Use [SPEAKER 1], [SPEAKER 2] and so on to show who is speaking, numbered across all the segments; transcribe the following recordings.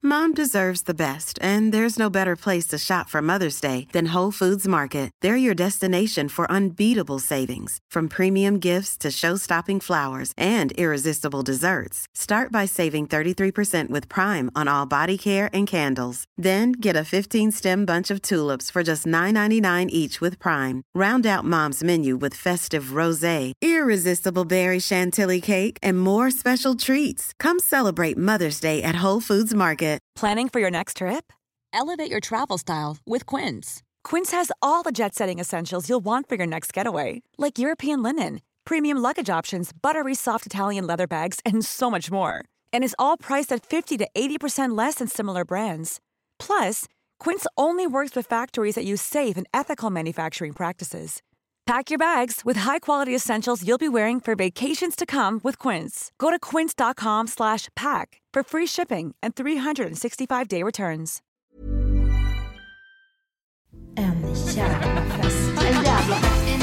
[SPEAKER 1] Mom deserves the best, and there's no better place to shop for Mother's Day than Whole Foods Market. They're your destination for unbeatable savings, from premium gifts to show-stopping flowers and irresistible desserts. Start by saving 33% with Prime on all body care and candles. Then get a 15-stem bunch of tulips for just $9.99 each with Prime. Round out Mom's menu with festive rosé, irresistible berry chantilly cake, and more special treats. Come celebrate Mother's Day at Whole Foods Market.
[SPEAKER 2] Planning for your next trip? Elevate your travel style with Quince. Quince has all the jet-setting essentials you'll want for your next getaway, like European linen, premium luggage options, buttery soft Italian leather bags, and so much more. And is all priced at 50 to 80% less than similar brands. Plus, Quince only works with factories that use safe and ethical manufacturing practices. Pack your bags with high-quality essentials you'll be wearing for vacations to come with Quince. Go to quince.com/pack for free shipping and 365-day returns.
[SPEAKER 3] En jävla fest. En jävla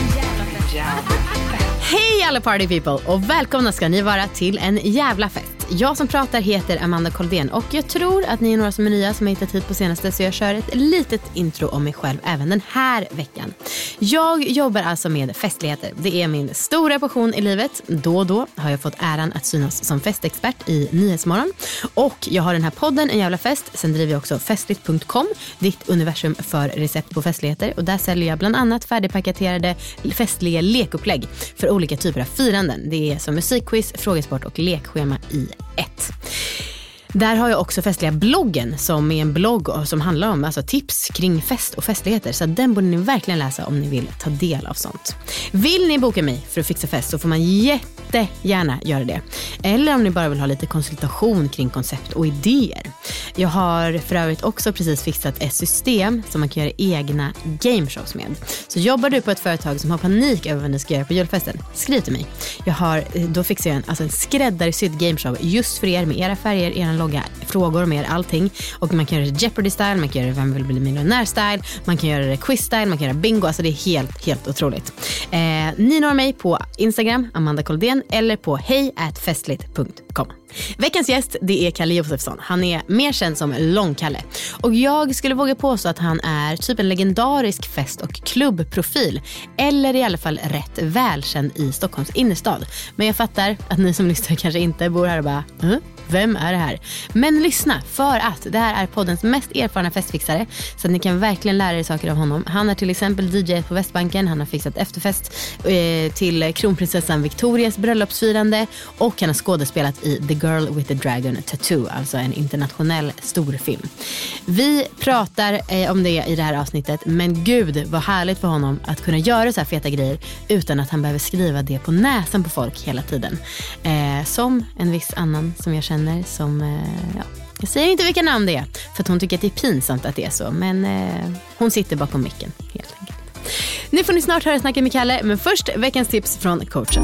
[SPEAKER 3] fest.
[SPEAKER 4] Hej alla party people och välkomna ska ni vara till en jävla fest. Jag som pratar heter Amanda Koldén och jag tror att ni är några som är nya som har hittat hit på senaste, så jag kör ett litet intro om mig själv även den här veckan. Jag jobbar alltså med festligheter. Det är min stora passion i livet. Då och då har jag fått äran att synas som festexpert i Nyhetsmorgon. Och jag har den här podden En jävla fest. Sen driver jag också festligt.com, ditt universum för recept på festligheter. Och där säljer jag bland annat färdigpaketerade festliga lekupplägg för olika typer av firanden. Det är som musikquiz, frågesport och lekschema i ett. Där har jag också festliga bloggen som är en blogg som handlar om alltså tips kring fest och festligheter. Så den borde ni verkligen läsa om ni vill ta del av sånt. Vill ni boka mig för att fixa fest så får man jättegärna göra det. Eller om ni bara vill ha lite konsultation kring koncept och idéer. Jag har för övrigt också precis fixat ett system som man kan göra egna gameshows med. Så jobbar du på ett företag som har panik över vad ni ska göra på julfesten, skriv till mig. Då fixar jag en skräddarsydd gameshow just för er med era färger, era logga, frågor om er, allting. Och man kan göra det Jeopardy-style, man kan göra det Vem vill bli miljonär-style, man kan göra det quiz-style, man kan göra bingo. Alltså det är helt otroligt. Ni når mig på Instagram, Amanda Koldén, eller på hej@festligt.com. Veckans gäst, det är Kalle Josefsson. Han är mer känd som Långkalle. Och jag skulle våga påstå att han är typ en legendarisk fest- och klubbprofil. Eller i alla fall rätt välkänd i Stockholms innerstad. Men jag fattar att ni som lyssnar kanske inte bor här och bara, vem är det här? Men lyssna, för att det här är poddens mest erfarna festfixare. Så att ni kan verkligen lära er saker av honom. Han är till exempel DJ på Västbanken. Han har fixat efterfest till kronprinsessan Victorias bröllopsfirande. Och han har skådespelat i The Girl with the Dragon Tattoo. Alltså en internationell storfilm. Vi pratar om det i det här avsnittet. Men gud, vad härligt för honom att kunna göra så här feta grejer utan att han behöver skriva det på näsan på folk hela tiden. Som en viss annan som jag känner som, jag säger inte vilka namn det är för att hon tycker att det är pinsamt att det är så, men hon sitter bakom micken helt enkelt. Nu får ni snart höra snacka med Kalle, men först veckans tips från coachen.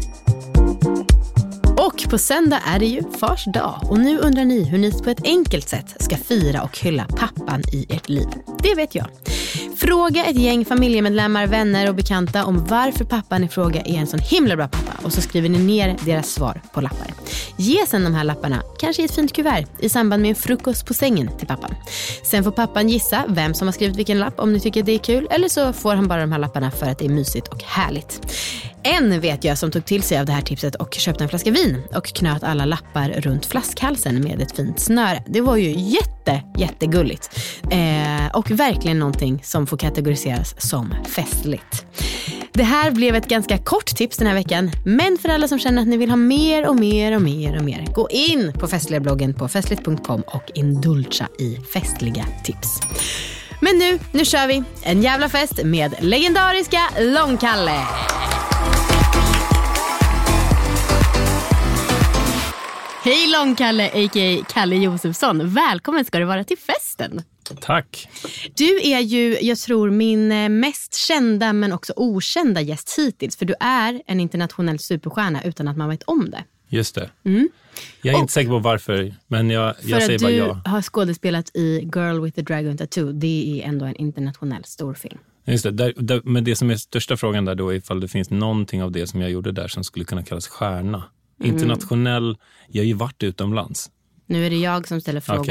[SPEAKER 4] Och på söndag är det ju fars dag och nu undrar ni hur ni på ett enkelt sätt ska fira och hylla pappan i ert liv. Det vet jag. Fråga ett gäng familjemedlemmar, vänner och bekanta om varför pappan i fråga är en sån himla bra pappa och så skriver ni ner deras svar på lappar. Ge sen de här lapparna, kanske i ett fint kuvert, i samband med en frukost på sängen till pappan. Sen får pappan gissa vem som har skrivit vilken lapp om ni tycker det är kul, eller så får han bara de här lapparna för att det är mysigt och härligt. En vet jag som tog till sig av det här tipset och köpte en flaska vin och knöt alla lappar runt flaskhalsen med ett fint snöre. Det var ju jättegulligt. Och verkligen någonting som får kategoriseras som festligt. Det här blev ett ganska kort tips den här veckan, men för alla som känner att ni vill ha mer och mer, gå in på festliga-bloggen på festligt.com och indulga i festliga tips. Men nu kör vi en jävla fest med legendariska Långkalle. Hej Långkalle, a.k.a. Kalle Josefsson. Välkommen ska du vara till festen.
[SPEAKER 5] Tack.
[SPEAKER 4] Du är ju, jag tror, min mest kända men också okända gäst hittills. För du är en internationell superstjärna utan att man vet om det.
[SPEAKER 5] Just det. Jag är inte säker på varför, men jag säger bara ja.
[SPEAKER 4] För att du har skådespelat i Girl with the Dragon Tattoo. Det är ändå en internationell storfilm.
[SPEAKER 5] Just det, men det som är största frågan där då är ifall det finns någonting av det som jag gjorde där som skulle kunna kallas stjärna. Internationell, jag har ju varit utomlands.
[SPEAKER 4] Nu är det jag som ställer frågorna.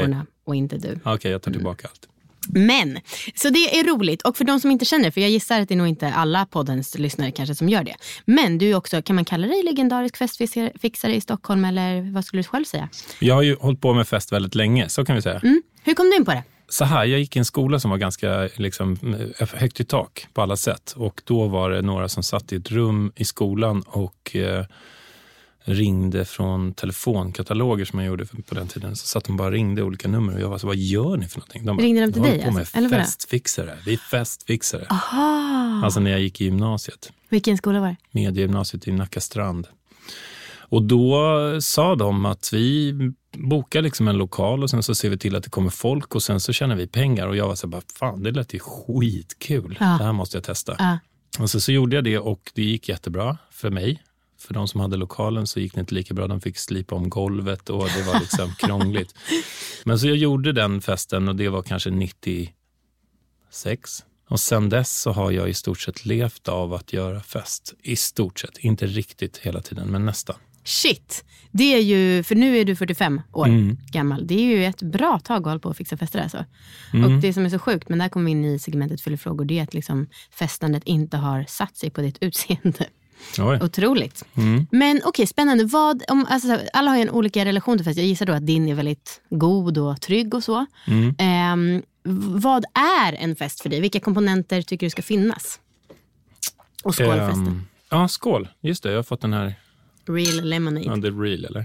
[SPEAKER 4] och inte du.
[SPEAKER 5] Okej, jag tar tillbaka allt.
[SPEAKER 4] Men, så det är roligt. Och för de som inte känner, för jag gissar att det är nog inte alla poddens lyssnare kanske som gör det. Men du är också, kan man kalla dig legendarisk festfixare i Stockholm, eller vad skulle du själv säga?
[SPEAKER 5] Jag har ju hållit på med fest väldigt länge, så kan vi säga.
[SPEAKER 4] Hur kom du in på det?
[SPEAKER 5] Så här, jag gick i en skola som var ganska liksom, högt i tak på alla sätt. Och då var det några som satt i ett rum i skolan och ringde från telefonkataloger som jag gjorde på den tiden. Så satt de bara ringde olika nummer och jag var så, vad gör ni för någonting? De bara,
[SPEAKER 4] ringde de till dig?
[SPEAKER 5] På med festfixare. Vi är festfixare.
[SPEAKER 4] Aha.
[SPEAKER 5] Alltså när jag gick i gymnasiet.
[SPEAKER 4] Vilken skola var det?
[SPEAKER 5] Mediegymnasiet i Nackastrand. Och då sa de att vi bokar liksom en lokal och sen så ser vi till att det kommer folk och sen så tjänar vi pengar. Och jag var så bara, fan det lät ju skitkul. Ja. Det här måste jag testa. Ja. Och så gjorde jag det och det gick jättebra för mig. För de som hade lokalen så gick det inte lika bra. De fick slipa om golvet och det var liksom krångligt. Men så jag gjorde den festen och det var kanske 96. Och sen dess så har jag i stort sett levt av att göra fest. I stort sett. Inte riktigt hela tiden, men nästan.
[SPEAKER 4] Shit! Det är ju, för nu är du 45 år gammal. Det är ju ett bra tag att hålla på att fixa fester alltså. Och det som är så sjukt, men där kommer vi in i segmentet fyllefrågor, det är att liksom festandet inte har satt sig på ditt utseende.
[SPEAKER 5] Oj.
[SPEAKER 4] Otroligt. Men okej, spännande. Alltså, alla har ju en olika relation till fest. Jag gissar då att din är väldigt god och trygg och så. Vad är en fest för dig? Vilka komponenter tycker du ska finnas? Och skålfesten.
[SPEAKER 5] Ja, skål. Just det, jag har fått den här
[SPEAKER 4] Real lemonade.
[SPEAKER 5] Ja, det är real, eller?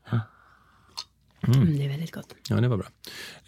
[SPEAKER 4] Det är väldigt gott.
[SPEAKER 5] Ja, det var bra.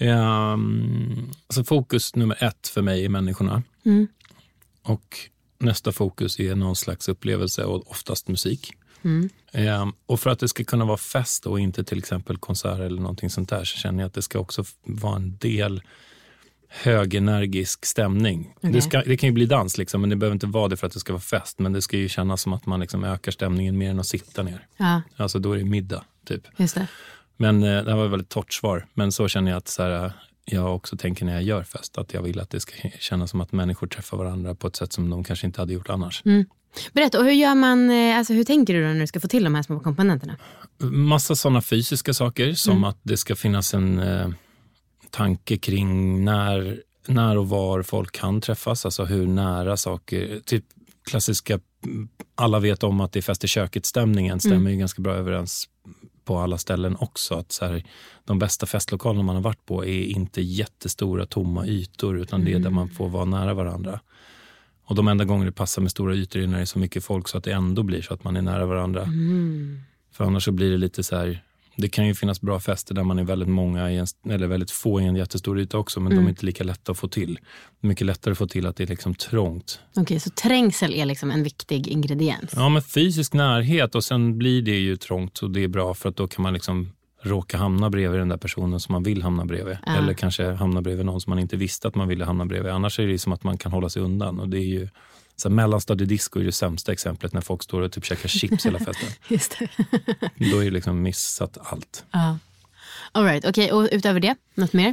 [SPEAKER 5] Alltså fokus nummer 1 för mig är människorna. Och nästa fokus är någon slags upplevelse och oftast musik. Och för att det ska kunna vara fest och inte till exempel konsert eller någonting sånt där, så känner jag att det ska också vara en del högenergisk stämning. Okay. Det kan ju bli dans liksom, men det behöver inte vara det för att det ska vara fest, men det ska ju kännas som att man liksom ökar stämningen mer än att sitta ner. Ja. Alltså då är det middag typ.
[SPEAKER 4] Just det.
[SPEAKER 5] Men det här var ett väldigt torrt svar, men så känner jag att så här, jag också tänker när jag gör fest att jag vill att det ska kännas som att människor träffar varandra på ett sätt som de kanske inte hade gjort annars.
[SPEAKER 4] Berätta, och hur gör man, alltså hur tänker du då när du ska få till de här små komponenterna?
[SPEAKER 5] Massa sådana fysiska saker som att det ska finnas en tanke kring när och var folk kan träffas, alltså hur nära saker, typ klassiska, alla vet om att det är fest i köket-stämningen stämmer ju ganska bra överens på alla ställen också, att så här, de bästa festlokalerna man har varit på är inte jättestora tomma ytor, utan det är där man får vara nära varandra. Och de enda gånger det passar med stora ytor är när det är så mycket folk så att det ändå blir så att man är nära varandra. För annars så blir det lite så här, det kan ju finnas bra fester där man är väldigt många eller väldigt få i en jättestor yta också, men de är inte lika lätta att få till. Mycket lättare att få till att det är liksom trångt.
[SPEAKER 4] Okej, så trängsel är liksom en viktig ingrediens.
[SPEAKER 5] Ja, men fysisk närhet, och sen blir det ju trångt och det är bra för att då kan man liksom råka hamna bredvid den där personen som man vill hamna bredvid. Eller kanske hamna bredvid någon som man inte visste att man ville hamna bredvid. Annars är det som att man kan hålla sig undan, och det är ju så mellanstadiedisco är det sämsta exemplet när folk står och typ käkar chips hela festen.
[SPEAKER 4] Just det.
[SPEAKER 5] Då är det liksom missat allt.
[SPEAKER 4] All right, okej. Och utöver det, något mer?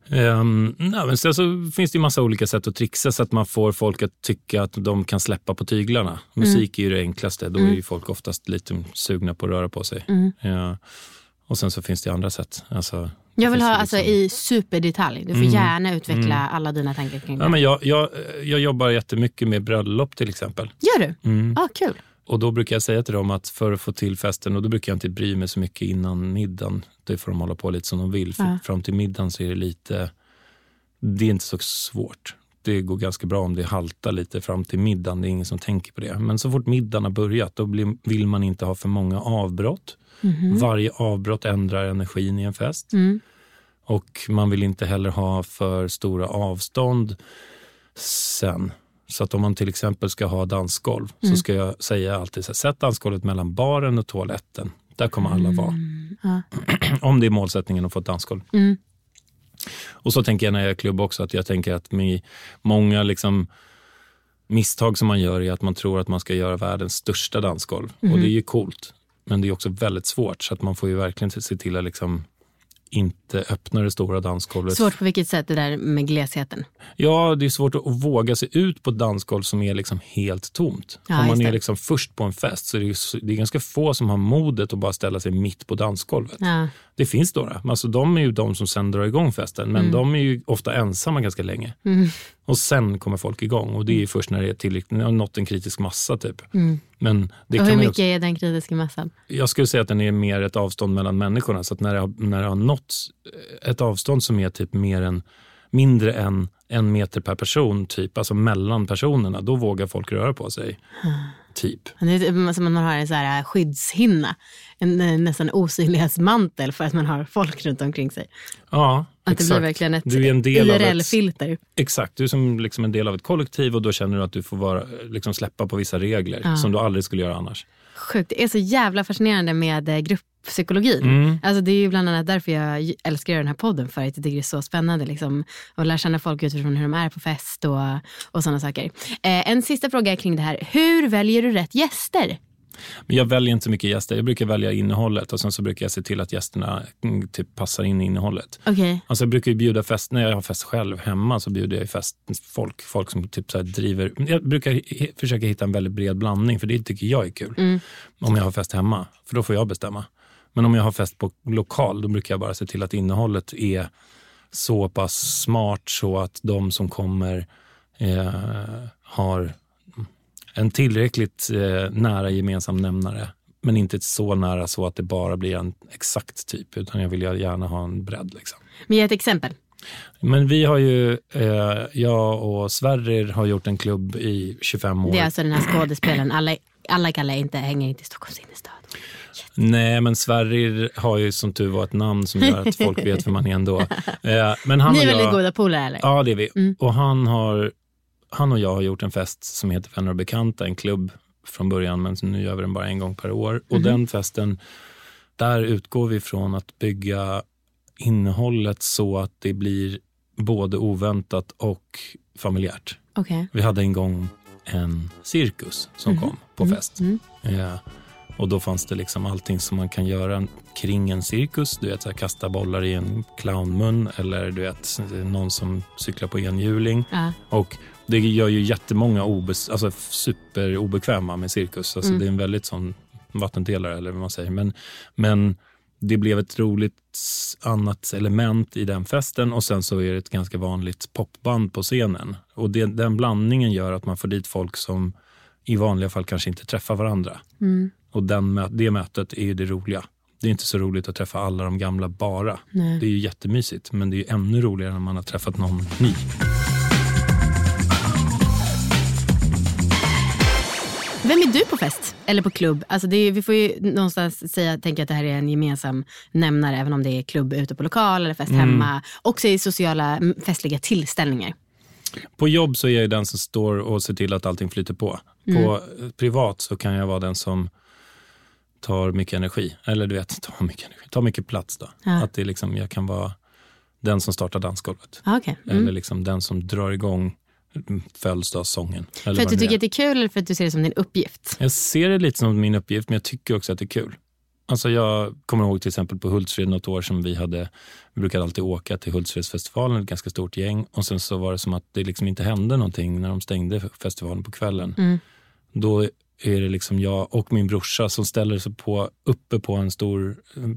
[SPEAKER 5] Men sen så finns det ju massa olika sätt att trixa så att man får folk att tycka att de kan släppa på tyglarna. Musik är ju det enklaste. Då är ju folk oftast lite sugna på att röra på sig. Och sen så finns det andra sätt. Alltså,
[SPEAKER 4] jag vill ha liksom i superdetalj. Du får gärna utveckla alla dina tankar kring det.
[SPEAKER 5] Ja, men jag jobbar jättemycket med bröllop till exempel.
[SPEAKER 4] Gör du? Kul.
[SPEAKER 5] Och då brukar jag säga till dem att för att få till festen, och då brukar jag inte bry mig så mycket innan middagen. Det får de hålla på lite som de vill. För fram till middagen så är det är inte så svårt. Det går ganska bra om det haltar lite fram till middagen. Det är ingen som tänker på det. Men så fort middagen har börjat, då vill man inte ha för många avbrott. Varje avbrott ändrar energin i en fest. Och man vill inte heller ha för stora avstånd sen. Så att om man till exempel ska ha dansgolv så ska jag säga alltid så här, sätt dansgolvet mellan baren och toaletten. Där kommer alla vara. Om det är målsättningen att få ett dansgolv. Och så tänker jag när jag klubbar också, att jag tänker att med många liksom misstag som man gör är att man tror att man ska göra världens största dansgolv. Och det är ju coolt. Men det är också väldigt svårt, så att man får ju verkligen se till att liksom inte öppna det stora dansgolvet.
[SPEAKER 4] Svårt på vilket sätt det där med glesheten?
[SPEAKER 5] Ja, det är svårt att våga sig ut på ett dansgolv som är liksom helt tomt. Om man är liksom först på en fest så är det är ganska få som har modet att bara ställa sig mitt på dansgolvet. Det finns några. Alltså, de är ju de som sen drar igång festen. Men de är ju ofta ensamma ganska länge. Och sen kommer folk igång. Och det är först när det är tillräckligt, när det har nått en kritisk massa typ. Men det
[SPEAKER 4] och
[SPEAKER 5] kan
[SPEAKER 4] hur mycket
[SPEAKER 5] också,
[SPEAKER 4] är den kritiska massan?
[SPEAKER 5] jag skulle säga att den är mer ett avstånd mellan människorna. Så att när det har nått ett avstånd som är typ mindre än 1 meter per person typ, alltså mellan personerna, då vågar folk röra på sig. Typ.
[SPEAKER 4] Det är som att man har en så här skyddshinna, en nästan osynlighetsmantel för att man har folk runt omkring sig.
[SPEAKER 5] Ja,
[SPEAKER 4] att
[SPEAKER 5] exakt.
[SPEAKER 4] Det blir verkligen ett
[SPEAKER 5] du är en del
[SPEAKER 4] IRL-filter.
[SPEAKER 5] Exakt, du är som liksom en del av ett kollektiv och då känner du att du får liksom släppa på vissa regler som du aldrig skulle göra annars.
[SPEAKER 4] Sjukt, det är så jävla fascinerande med grupppsykologin. Alltså det är ju bland annat därför jag älskar den här podden, för att jag tycker det är så spännande liksom, att lära känna folk utifrån hur de är på fest och sådana saker. En sista fråga kring det här. Hur väljer du rätt gäster?
[SPEAKER 5] Men jag väljer inte så mycket gäster. Jag brukar välja innehållet och sen så brukar jag se till att gästerna typ passar in i innehållet.
[SPEAKER 4] Okay.
[SPEAKER 5] Alltså jag brukar ju bjuda fest, när jag har fest själv hemma så bjuder jag ju fest folk som typ så här driver. Jag brukar försöka hitta en väldigt bred blandning, för det tycker jag är kul. Om jag har fest hemma, för då får jag bestämma. Men om jag har fest på lokal, då brukar jag bara se till att innehållet är så pass smart så att de som kommer har en tillräckligt nära gemensam nämnare, men inte så nära så att det bara blir en exakt typ, utan jag vill gärna ha en bredd liksom.
[SPEAKER 4] Men ge ett exempel.
[SPEAKER 5] Men vi har ju, jag och Sverrir har gjort en klubb i 25 år.
[SPEAKER 4] Det är alltså den här skådespelaren, alla Kalle hänger inte i Stockholms innerstad.
[SPEAKER 5] Nej, men Sverrir har ju som tur var ett namn som gör att folk vet vem man är ändå. Men han
[SPEAKER 4] Ni är väldigt goda polare, eller?
[SPEAKER 5] Ja, det är vi. Och han och jag har gjort en fest som heter Vänner och bekanta, en klubb från början, men nu gör vi den bara en gång per år. Och den festen, där utgår vi från att bygga innehållet så att det blir både oväntat och familjärt.
[SPEAKER 4] Okay.
[SPEAKER 5] Vi hade en gång en cirkus som kom på fest. Och då fanns det liksom allting som man kan göra kring en cirkus. Du vet, så här, kasta bollar i en clownmun, eller du vet, någon som cyklar på enhjuling. Och det gör ju jättemånga alltså superobekväma med cirkus. Alltså det är en väldigt sån vattendelare, eller vad man säger. Men det blev ett roligt annat element i den festen, och sen så är det ett ganska vanligt popband på scenen. Och den blandningen gör att man får dit folk som i vanliga fall kanske inte träffar varandra. Och det mötet är ju det roliga. Det är inte så roligt att träffa alla de gamla bara. Nej. Det är ju jättemysigt, men det är ju ännu roligare när man har träffat någon ny.
[SPEAKER 4] Vem är du på fest? Eller på klubb? Alltså vi får ju någonstans tänka att det här är en gemensam nämnare, även om det är klubb ute på lokal eller fest hemma. Också i sociala festliga tillställningar.
[SPEAKER 5] På jobb så är jag den som står och ser till att allting flyter på. På privat så kan jag vara den som tar mycket energi. Eller du vet, tar mycket plats då. Att det liksom, jag kan vara den som startar dansgolvet.
[SPEAKER 4] Okay.
[SPEAKER 5] Eller liksom den som drar igång födelsedagssången.
[SPEAKER 4] För att du tycker att det är kul, eller för att du ser det som din uppgift?
[SPEAKER 5] Jag ser det lite som min uppgift, men jag tycker också att det är kul. Alltså jag kommer ihåg till exempel på Hultsfred något år som vi brukade alltid åka till Hultsfredsfestivalen, ett ganska stort gäng. Och sen så var det som att det liksom inte hände någonting när de stängde festivalen på kvällen. Då är det liksom jag och min brorsa som ställer sig uppe på en stor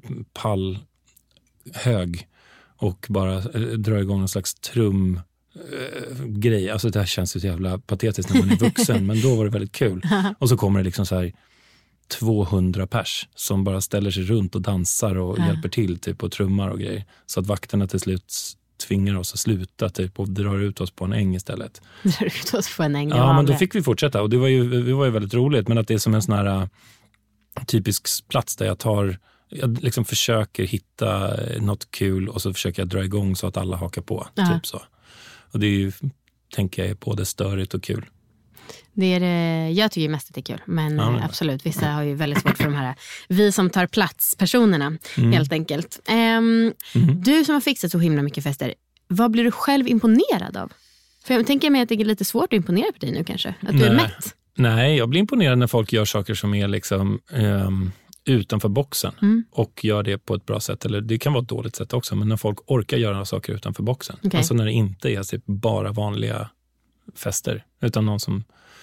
[SPEAKER 5] pallhög och bara drar igång en slags trumgrej. Alltså det här känns ju så jävla patetiskt när man är vuxen, men då var det väldigt kul. Och så kommer det liksom så här 200 pers som bara ställer sig runt och dansar och hjälper till typ, och trummar och grejer. Så att vakterna till slut tvingar oss att sluta typ, och drar ut oss på en äng istället.
[SPEAKER 4] Drar ut oss på en äng?
[SPEAKER 5] Ja, men då fick vi fortsätta, och det var ju väldigt roligt. Men att det är som en sån här typisk plats där jag liksom försöker hitta något kul, och så försöker jag dra igång så att alla hakar på. Typ så. Och det är ju, tänker jag, både störigt och kul.
[SPEAKER 4] Jag tycker mest att det är kul, men absolut, vissa har ju väldigt svårt för de här vi som tar plats personerna, helt enkelt. Du som har fixat så himla mycket fester, vad blir du själv imponerad av? För jag tänker mig att det är lite svårt att imponera på dig nu kanske, att du är mätt.
[SPEAKER 5] Nej, jag blir imponerad när folk gör saker som är liksom utanför boxen och gör det på ett bra sätt, eller det kan vara ett dåligt sätt också, men när folk orkar göra saker utanför boxen. Alltså när det inte är typ bara vanliga fester, utan någon som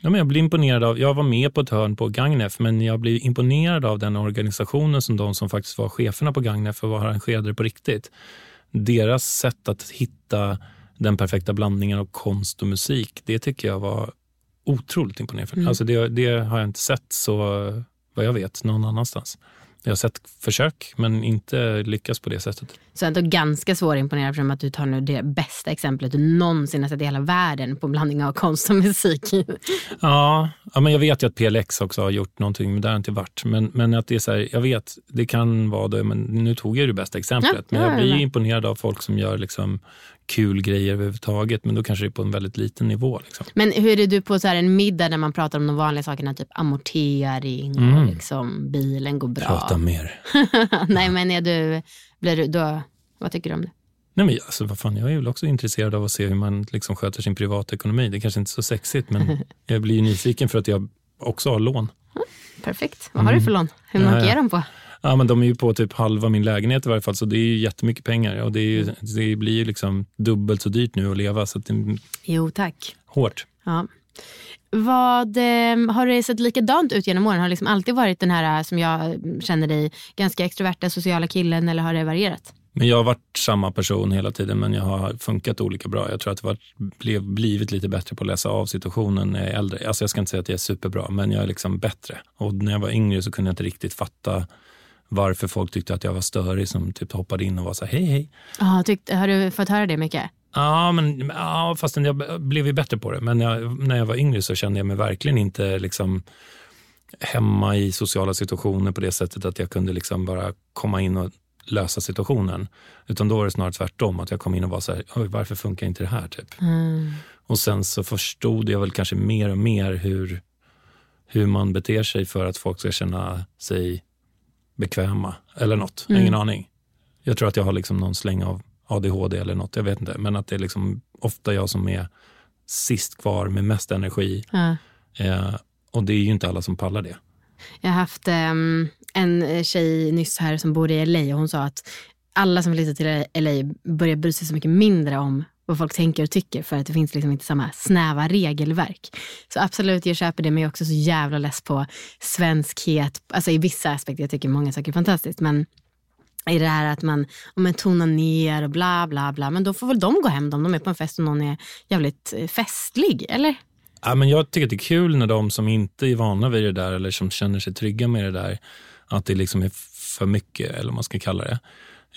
[SPEAKER 5] Ja, men jag blir imponerad av, jag var med på ett hörn på Gagnef, men jag blir imponerad av den organisationen som de som faktiskt var cheferna på Gagnef och var arrangerade på riktigt. Deras sätt att hitta den perfekta blandningen av konst och musik, det tycker jag var otroligt imponerande. Alltså det har jag inte sett så, vad jag vet, någon annanstans. Jag har sett försök, men inte lyckas på det sättet.
[SPEAKER 4] Så ändå ganska svårt imponerad för att du tar nu det bästa exemplet du någonsin har sett i hela världen på blandning av konst och musik.
[SPEAKER 5] Ja, men jag vet ju att PLX också har gjort någonting, men det har inte varit. Men att det är så här, jag vet, det kan vara det, men nu tog jag det bästa exemplet. Men jag blir imponerad av folk som gör liksom kul grejer överhuvudtaget, men då kanske det är på en väldigt liten nivå. Liksom.
[SPEAKER 4] Men hur är du på så här en middag när man pratar om de vanliga sakerna, typ amortering och liksom bilen går bra?
[SPEAKER 5] Prata mer.
[SPEAKER 4] Nej, men blir du då, vad tycker du om det?
[SPEAKER 5] Nej, men alltså, vad fan, jag är väl också intresserad av att se hur man liksom sköter sin privatekonomi. Det är kanske inte så sexigt, men jag blir nyfiken för att jag också har lån.
[SPEAKER 4] Perfekt. Vad har du för lån? Hur mycket är de på?
[SPEAKER 5] Ja, men de är ju på typ halva min lägenhet i varje fall, så det är ju jättemycket pengar. Och det blir ju liksom dubbelt så dyrt nu att leva. Så att det...
[SPEAKER 4] Jo, tack.
[SPEAKER 5] Hårt.
[SPEAKER 4] Ja. Har det sett likadant ut genom åren? Har det liksom alltid varit den här, som jag känner dig, ganska extroverta sociala killen, eller har det varierat?
[SPEAKER 5] Men jag har varit samma person hela tiden, men jag har funkat olika bra. Jag tror att jag blivit lite bättre på att läsa av situationen när jag är äldre. Alltså jag ska inte säga att jag är superbra, men jag är liksom bättre. Och när jag var yngre så kunde jag inte riktigt fatta varför folk tyckte att jag var störig, som typ hoppade in och var så här, hej.
[SPEAKER 4] Har du fått höra det mycket?
[SPEAKER 5] Ja, fast jag blev ju bättre på det. Men när jag var yngre så kände jag mig verkligen inte liksom hemma i sociala situationer på det sättet att jag kunde liksom bara komma in och lösa situationen. Utan då var det snarare tvärtom, att jag kom in och var så här, oj, varför funkar inte det här typ? Och sen så förstod jag väl kanske mer och mer hur man beter sig för att folk ska känna sig bekväma eller något, ingen aning. Jag tror att jag har liksom någon släng av ADHD eller något, jag vet inte, men att det är liksom ofta jag som är sist kvar med mest energi. Och det är ju inte alla som pallar det.
[SPEAKER 4] Jag har haft en tjej nyss här som bor i LA, och hon sa att alla som flyttar till LA börjar bry sig så mycket mindre om vad folk tänker och tycker, för att det finns liksom inte samma snäva regelverk. Så absolut, jag köper det, men jag är också så jävla less på svenskhet. Alltså i vissa aspekter, jag tycker många saker är fantastiskt, men i det här att man tonar ner och bla bla bla, men då får väl de gå hem om de är på en fest och någon är jävligt festlig, eller? Ja,
[SPEAKER 5] men jag tycker att det är kul när de som inte är vana vid det där, eller som känner sig trygga med det där, att det liksom är för mycket, eller vad man ska kalla det,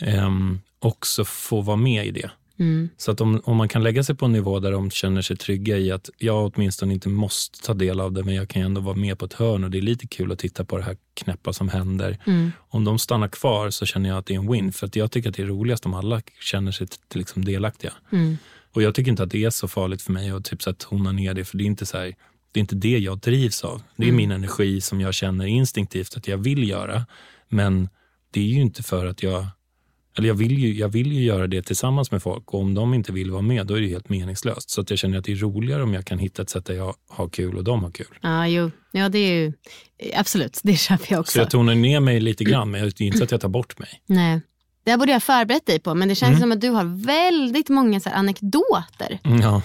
[SPEAKER 5] också får vara med i det. Så att om man kan lägga sig på en nivå där de känner sig trygga i att jag åtminstone inte måste ta del av det, men jag kan ändå vara med på ett hörn och det är lite kul att titta på det här knäppa som händer. Om de stannar kvar så känner jag att det är en win, för att jag tycker att det är roligast om alla känner sig liksom delaktiga. Och jag tycker inte att det är så farligt för mig att typ så att tona ner det, för det är inte så här, det är inte det jag drivs av. Det är min energi som jag känner instinktivt att jag vill göra, men det är ju inte för att jag vill ju göra det tillsammans med folk, och om de inte vill vara med, då är det helt meningslöst. Så att jag känner att det är roligare om jag kan hitta ett sätt där jag har kul och de har kul.
[SPEAKER 4] Ja, det är ju absolut, det köper jag också.
[SPEAKER 5] Så jag tonar ner mig lite grann, men jag är inte så att jag tar bort mig.
[SPEAKER 4] Nej, det här borde jag förberett dig på, men det känns som att du har väldigt många så här anekdoter.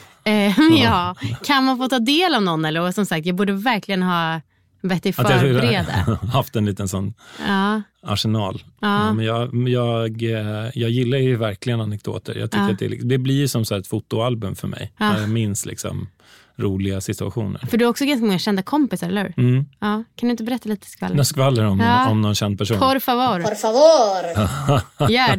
[SPEAKER 4] Ja, kan man få ta del av någon, eller? Och som sagt, jag borde verkligen ha bett dig förbereda.
[SPEAKER 5] Haft en liten sån arsenal. Ja, men jag gillar ju verkligen anekdoter. Jag tycker att det blir som så här ett fotoalbum för mig. Där jag minns liksom roliga situationer. För
[SPEAKER 4] du har också ganska många kända kompisar, eller hur? Ja. Kan du inte berätta lite
[SPEAKER 5] skvaller om någon känd person?
[SPEAKER 4] Por favor. Gör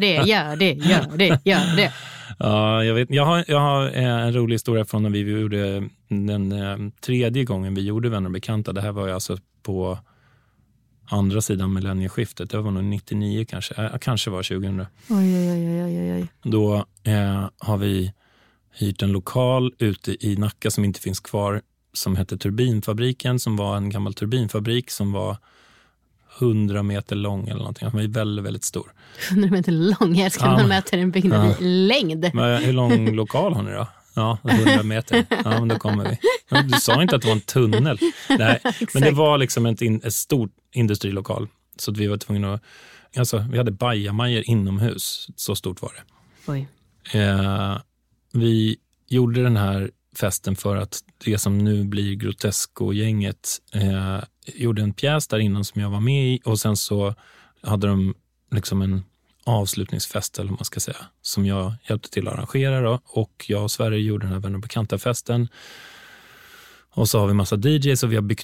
[SPEAKER 4] det.
[SPEAKER 5] Ja, jag vet. Jag har en rolig historia från när vi gjorde den tredje gången vi gjorde Vänner och bekanta. Det här var ju alltså på andra sidan millennieskiftet. Det var nog 99 kanske var 2000.
[SPEAKER 4] Oj.
[SPEAKER 5] Då har vi hyrt en lokal ute i Nacka som inte finns kvar, som hette Turbinfabriken, som var en gammal turbinfabrik som var 100 meter lång eller någonting. Den var väldigt, väldigt stor.
[SPEAKER 4] 100 meter lång? Jag ska man mäta en byggnad i längd.
[SPEAKER 5] Men hur lång lokal har ni då? Ja, 100 meter. Ja, men då kommer vi. Men du sa inte att det var en tunnel. Nej, men det var liksom ett stort industrilokal. Så att vi var tvungna att... Alltså, vi hade bajamajor inomhus. Så stort var det.
[SPEAKER 4] Oj.
[SPEAKER 5] Vi gjorde den här festen för att det som nu blir Grotesco-gänget gjorde en pjäs där innan som jag var med i, och sen så hade de liksom en avslutningsfest eller vad man ska säga, som jag hjälpte till att arrangera då. Och jag och Sverige gjorde den här vänner och bekanta-festen. Och så har vi massa DJs och vi har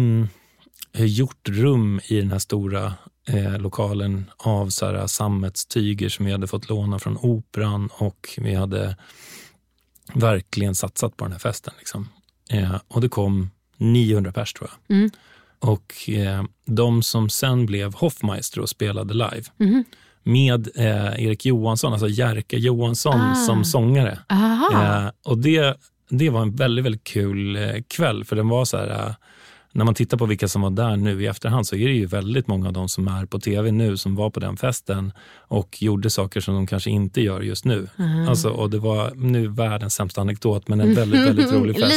[SPEAKER 5] gjort rum i den här stora lokalen av så här sammetstyger som vi hade fått låna från operan, och vi hade verkligen satsat på den här festen liksom. Och det kom 900 pers tror jag. Mm. Och de som sen blev Hoffmeister och spelade live med Erik Johansson, alltså Jerka Johansson som sångare. Och det var en väldigt, väldigt kul kväll, för den var så här, när man tittar på vilka som var där nu i efterhand så är det ju väldigt många av dem som är på tv nu som var på den festen och gjorde saker som de kanske inte gör just nu. Alltså, och det var nu världens sämsta anekdot, men en väldigt, väldigt rolig fest.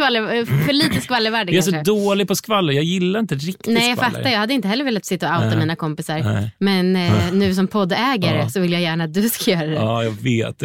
[SPEAKER 4] För lite skvallervärde
[SPEAKER 5] kanske.
[SPEAKER 4] Jag
[SPEAKER 5] är så dålig på skvaller, jag gillar inte riktigt skvaller.
[SPEAKER 4] Nej, jag fattar, jag hade inte heller velat sitta och outa mina kompisar. Men nu som poddägare så vill jag gärna att du ska göra det.
[SPEAKER 5] Ja, jag vet.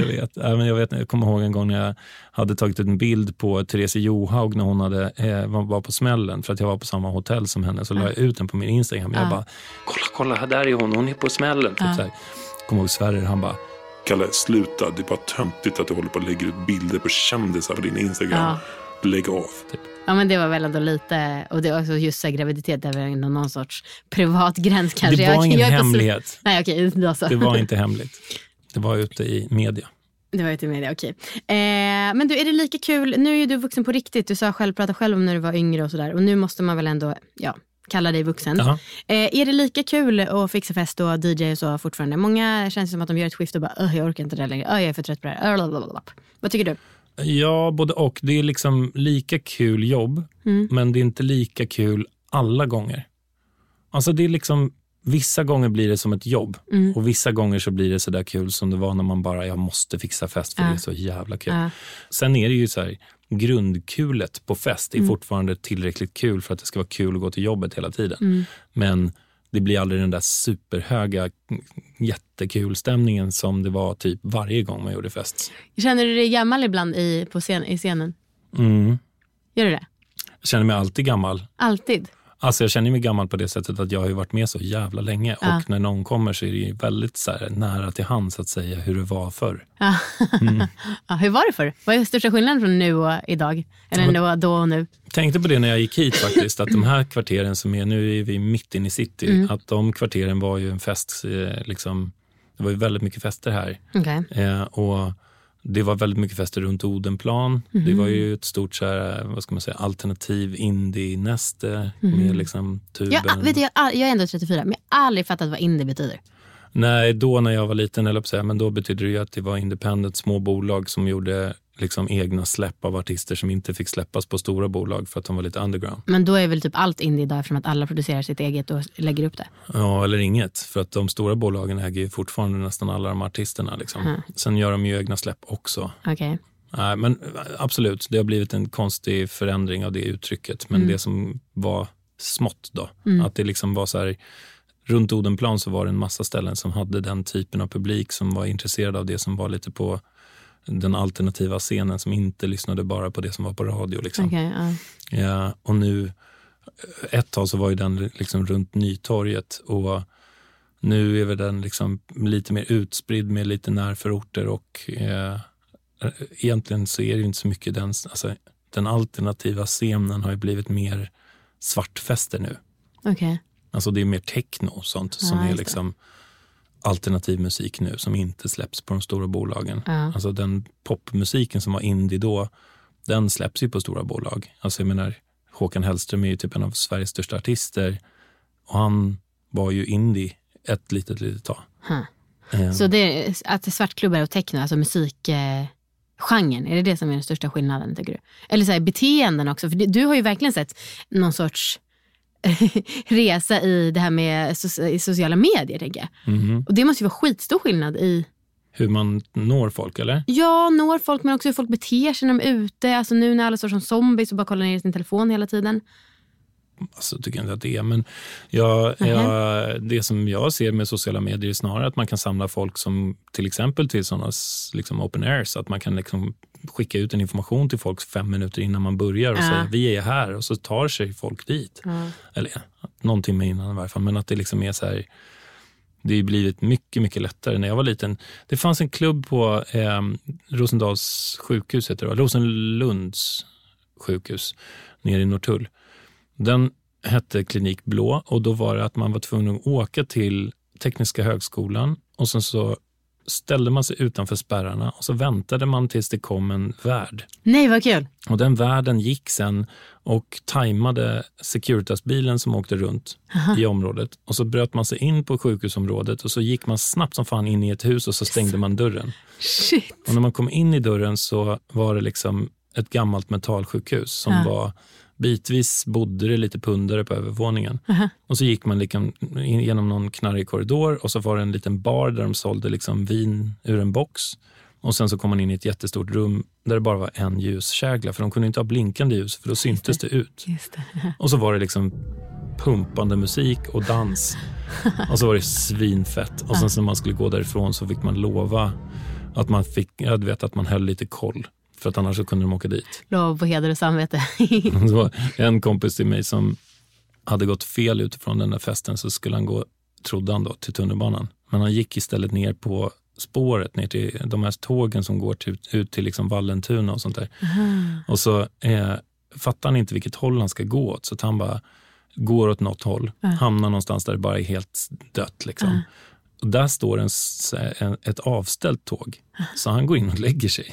[SPEAKER 5] Jag kommer ihåg en gång när jag hade tagit en bild på Therese Johaug när hon var på smällen, för att jag var på samma hotell som henne, så la jag ut den på min Instagram. Jag bara, kolla, där är hon är på smällen. Typ så här. Kommer ihåg Sverige, han bara,
[SPEAKER 6] Kalle, sluta, det är bara töntigt att du håller på att lägga ut bilder på kändisar på din Instagram. Lägg av. Typ.
[SPEAKER 4] Ja, men det var väl ändå lite, och det var också just så graviditet, det var någon sorts privat gräns kanske.
[SPEAKER 5] Det var ingen hemlighet.
[SPEAKER 4] Nej, okej,
[SPEAKER 5] det var inte hemligt. Det var ute i media.
[SPEAKER 4] Det var ute i media, okej. Men du, är det lika kul, nu är ju du vuxen på riktigt, du sa prata själv om när du var yngre och sådär, och nu måste man väl ändå, kalla dig vuxen. Är det lika kul att fixa fest och DJ och så fortfarande? Många känns som att de gör ett skift och bara, jag orkar inte det längre, jag är för trött på det här. Vad tycker du?
[SPEAKER 5] Ja, både och. Det är liksom lika kul jobb, men det är inte lika kul alla gånger. Alltså det är liksom, vissa gånger blir det som ett jobb och vissa gånger så blir det så där kul som det var när man bara, jag måste fixa fest för det är så jävla kul. Sen är det ju så här, grundkulet på fest är fortfarande tillräckligt kul för att det ska vara kul att gå till jobbet hela tiden. Men det blir aldrig den där superhöga, jättekul stämningen som det var typ varje gång man gjorde fest.
[SPEAKER 4] Känner du dig gammal ibland i scenen? Gör du det?
[SPEAKER 5] Jag känner mig alltid gammal.
[SPEAKER 4] Alltid?
[SPEAKER 5] Alltså jag känner mig gammal på det sättet att jag har ju varit med så jävla länge. Och när någon kommer så är det ju väldigt så här, nära till hands att säga hur det var förr.
[SPEAKER 4] Hur var det förr? Vad är största skillnaden från nu och idag? Eller då och nu?
[SPEAKER 5] Tänkte på det när jag gick hit faktiskt. Att de här kvarteren som är, nu är vi mitt inne i city. Att de kvarteren var ju en fest, liksom, det var ju väldigt mycket fester här. Och det var väldigt mycket fester runt Odenplan. Det var ju ett stort så här, vad ska man säga, alternativ indie-näste med liksom tuben.
[SPEAKER 4] Jag är ändå 34, men jag har aldrig fattat vad indie betyder.
[SPEAKER 5] Nej, då när jag var liten, eller på säga, men då betyder det ju att det var independent, små bolag som gjorde liksom egna släpp av artister som inte fick släppas på stora bolag för att de var lite underground. Men
[SPEAKER 4] då är väl typ allt indie där, eftersom att alla producerar sitt eget och lägger upp det?
[SPEAKER 5] Ja, eller inget. För att de stora bolagen äger ju fortfarande nästan alla de artisterna. Liksom. Sen gör de ju egna släpp också.
[SPEAKER 4] Okej.
[SPEAKER 5] Nej, men absolut, det har blivit en konstig förändring av det uttrycket. Men det som var smått då, att det liksom var så här, runt Odenplan så var det en massa ställen som hade den typen av publik som var intresserad av det som var lite på den alternativa scenen, som inte lyssnade bara på det som var på radio liksom. Ja, och nu ett tag så var ju den liksom runt Nytorget, och nu är väl den liksom lite mer utspridd med lite närförorter, och egentligen så är det ju inte så mycket den alternativa scenen har ju blivit mer svartfester nu. Alltså det är mer techno och sånt som är liksom alternativ musik nu som inte släpps på de stora bolagen. Alltså den popmusiken som var indie då, den släpps ju på stora bolag. Alltså jag menar, Håkan Hellström är ju typ en av Sveriges största artister, och han var ju indie ett litet tag.
[SPEAKER 4] Så det är att svartklubbar och techno, alltså musikgenren, är det som är den största skillnaden, tycker du? Eller så här, beteenden också, för du har ju verkligen sett någon sorts resa i det här med sociala medier, tänker jag. Och det måste ju vara skitstor skillnad i
[SPEAKER 5] hur man når folk, eller?
[SPEAKER 4] Ja, når folk, men också hur folk beter sig när de är ute. Alltså nu när alla står som zombies och bara kollar ner i sin telefon hela tiden.
[SPEAKER 5] Alltså tycker jag inte att det är, men det som jag ser med sociala medier är snarare att man kan samla folk som till exempel till sådana liksom open airs, att man kan liksom skicka ut en information till folk 5 minuter innan man börjar och säga vi är här, och så tar sig folk dit. Eller någon timme innan i varje fall. Men att det liksom är så här, det har blivit mycket, mycket lättare. När jag var liten, det fanns en klubb på Rosendals sjukhus, heter det, Rosenlunds sjukhus nere i Norrtull. Den hette Klinik Blå, och då var det att man var tvungen att åka till Tekniska högskolan, och sen så ställde man sig utanför spärrarna och så väntade man tills det kom en värd.
[SPEAKER 4] Nej, vad kul!
[SPEAKER 5] Och den värden gick sen och tajmade Securitas-bilen som åkte runt i området. Och så bröt man sig in på sjukhusområdet och så gick man snabbt som fan in i ett hus och så stängde man dörren.
[SPEAKER 4] Shit!
[SPEAKER 5] Och när man kom in i dörren så var det liksom ett gammalt metallsjukhus som var... Bitvis bodde det lite pundare på övervåningen. Och så gick man liksom genom någon knarrig korridor, och så var det en liten bar där de sålde liksom vin ur en box. Och sen så kom man in i ett jättestort rum där det bara var en ljuskägla, för de kunde inte ha blinkande ljus, för då syntes det ut. Just det. Och så var det liksom pumpande musik och dans. Och så var det svinfett. Och sen när man skulle gå därifrån så fick man lova att man fick, jag vet att man höll lite koll. För att annars så kunde de åka dit.
[SPEAKER 4] Lov på heder och samvete.
[SPEAKER 5] Det var en kompis till mig som hade gått fel utifrån den där festen, så skulle han gå, trodde han då, till tunnelbanan. Men han gick istället ner på spåret, ner till de här tågen som går ut till liksom Vallentuna och sånt där. Och så fattar han inte vilket håll han ska gå åt, så att han bara går åt något håll. Hamnar någonstans där det bara är helt dött liksom. Och där står ett avställt tåg. Så han går in och lägger sig.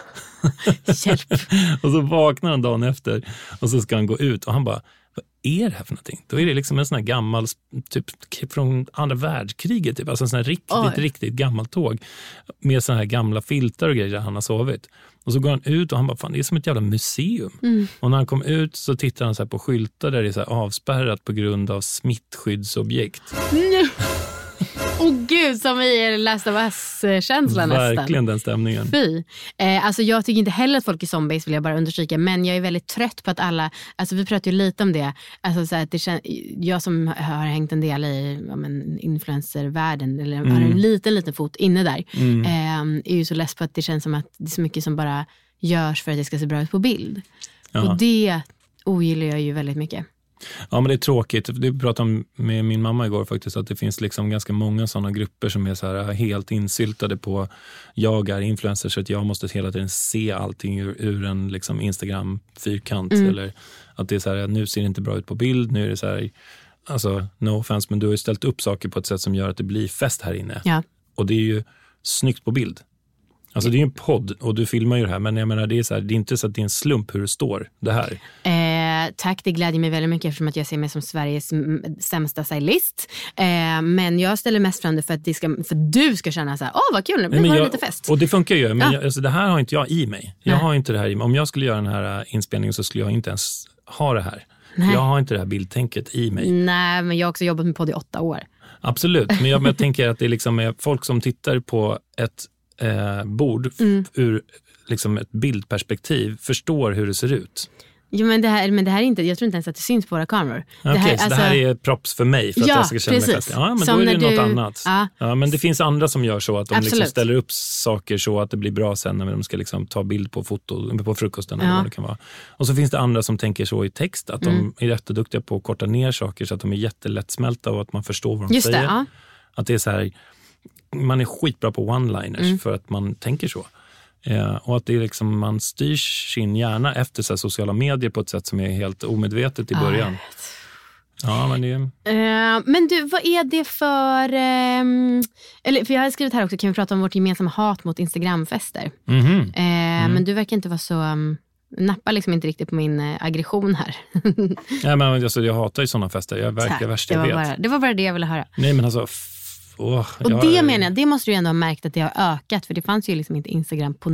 [SPEAKER 4] Hjälp.
[SPEAKER 5] Och så vaknar han dagen efter och så ska han gå ut och han bara, vad är det här för någonting? Då är det liksom en sån här gammal, typ från andra världskriget, typ. Alltså en sån här riktigt gammal tåg med såna här gamla filtar och grejer där han har sovit. Och så går han ut och han bara, fan, det är som ett jävla museum. Och när han kom ut så tittar han så här på skyltar där det är så här avspärrat på grund av smittskyddsobjekt. Gud, som i Last of Us-känslan nästan. Verkligen den stämningen.
[SPEAKER 4] Fy. Alltså jag tycker inte heller att folk är zombies, vill jag bara understryka. Men jag är väldigt trött på att alla, alltså vi pratar ju lite om det. Alltså så att jag som har hängt en del i influencervärlden, eller har en liten fot inne där. Är ju så less på att det känns som att det är så mycket som bara görs för att det ska se bra ut på bild. Och det ogillar jag ju väldigt mycket.
[SPEAKER 5] Ja, men det är tråkigt. Det pratade om med min mamma igår faktiskt, att det finns liksom ganska många sådana grupper som är så här helt insyltade på, jag är influencer så att jag måste hela tiden se allting ur en liksom Instagram-fyrkant. Eller att det är så här, nu ser det inte bra ut på bild, nu är det så här, alltså no offense, men du har ju ställt upp saker på ett sätt som gör att det blir fest här inne. Ja. Och det är ju snyggt på bild. Alltså det är ju en podd och du filmar ju det här, men jag menar det är så här, det är inte så att det är en slump hur det står det här.
[SPEAKER 4] Tack, det glädjer mig väldigt mycket eftersom att jag ser mig som Sveriges sämsta stylist. Men jag ställer mest fram det för att du ska känna så här, vad kul, nu blir det lite fest.
[SPEAKER 5] Och det funkar ju, men alltså, det här har inte jag i mig. Jag har inte det här i mig. Om jag skulle göra den här inspelningen så skulle jag inte ens ha det här. Jag har inte det här bildtänket i mig. Nej,
[SPEAKER 4] men jag har också jobbat med podd i 8 år.
[SPEAKER 5] Absolut, men jag tänker att det liksom är folk som tittar på ett bord ur liksom ett bildperspektiv förstår hur det ser ut.
[SPEAKER 4] Jo, men det här är inte, jag tror inte ens att det syns på våra kameror.
[SPEAKER 5] Okej, så det här är props för mig för att jag ska känna mig fast. Ja, men som då är det något annat. Ja, men det finns andra som gör så att de liksom ställer upp saker så att det blir bra sen när de ska liksom ta bild på foto på frukosten eller vad det kan vara. Och så finns det andra som tänker så i text att de är jätteduktiga på att korta ner saker så att de är jättelättsmälta och att man förstår vad de säger. Det, att det är så här, man är skitbra på one-liners för att man tänker så. Och att det är liksom, man styr sin hjärna efter så här sociala medier på ett sätt som är helt omedvetet i början. Ja, men det...
[SPEAKER 4] men du, vad är det för... eller, för jag har skrivit här också, kan vi prata om vårt gemensamma hat mot Instagramfester. Men du verkar inte vara så... nappar liksom inte riktigt på min aggression här.
[SPEAKER 5] Ja, men alltså, jag hatar ju sådana fester. Jag verkar värst jag vet.
[SPEAKER 4] Det var bara det jag ville höra.
[SPEAKER 5] Nej, men alltså...
[SPEAKER 4] och det menar jag, det måste du ändå ha märkt att det har ökat. För det fanns ju liksom inte Instagram på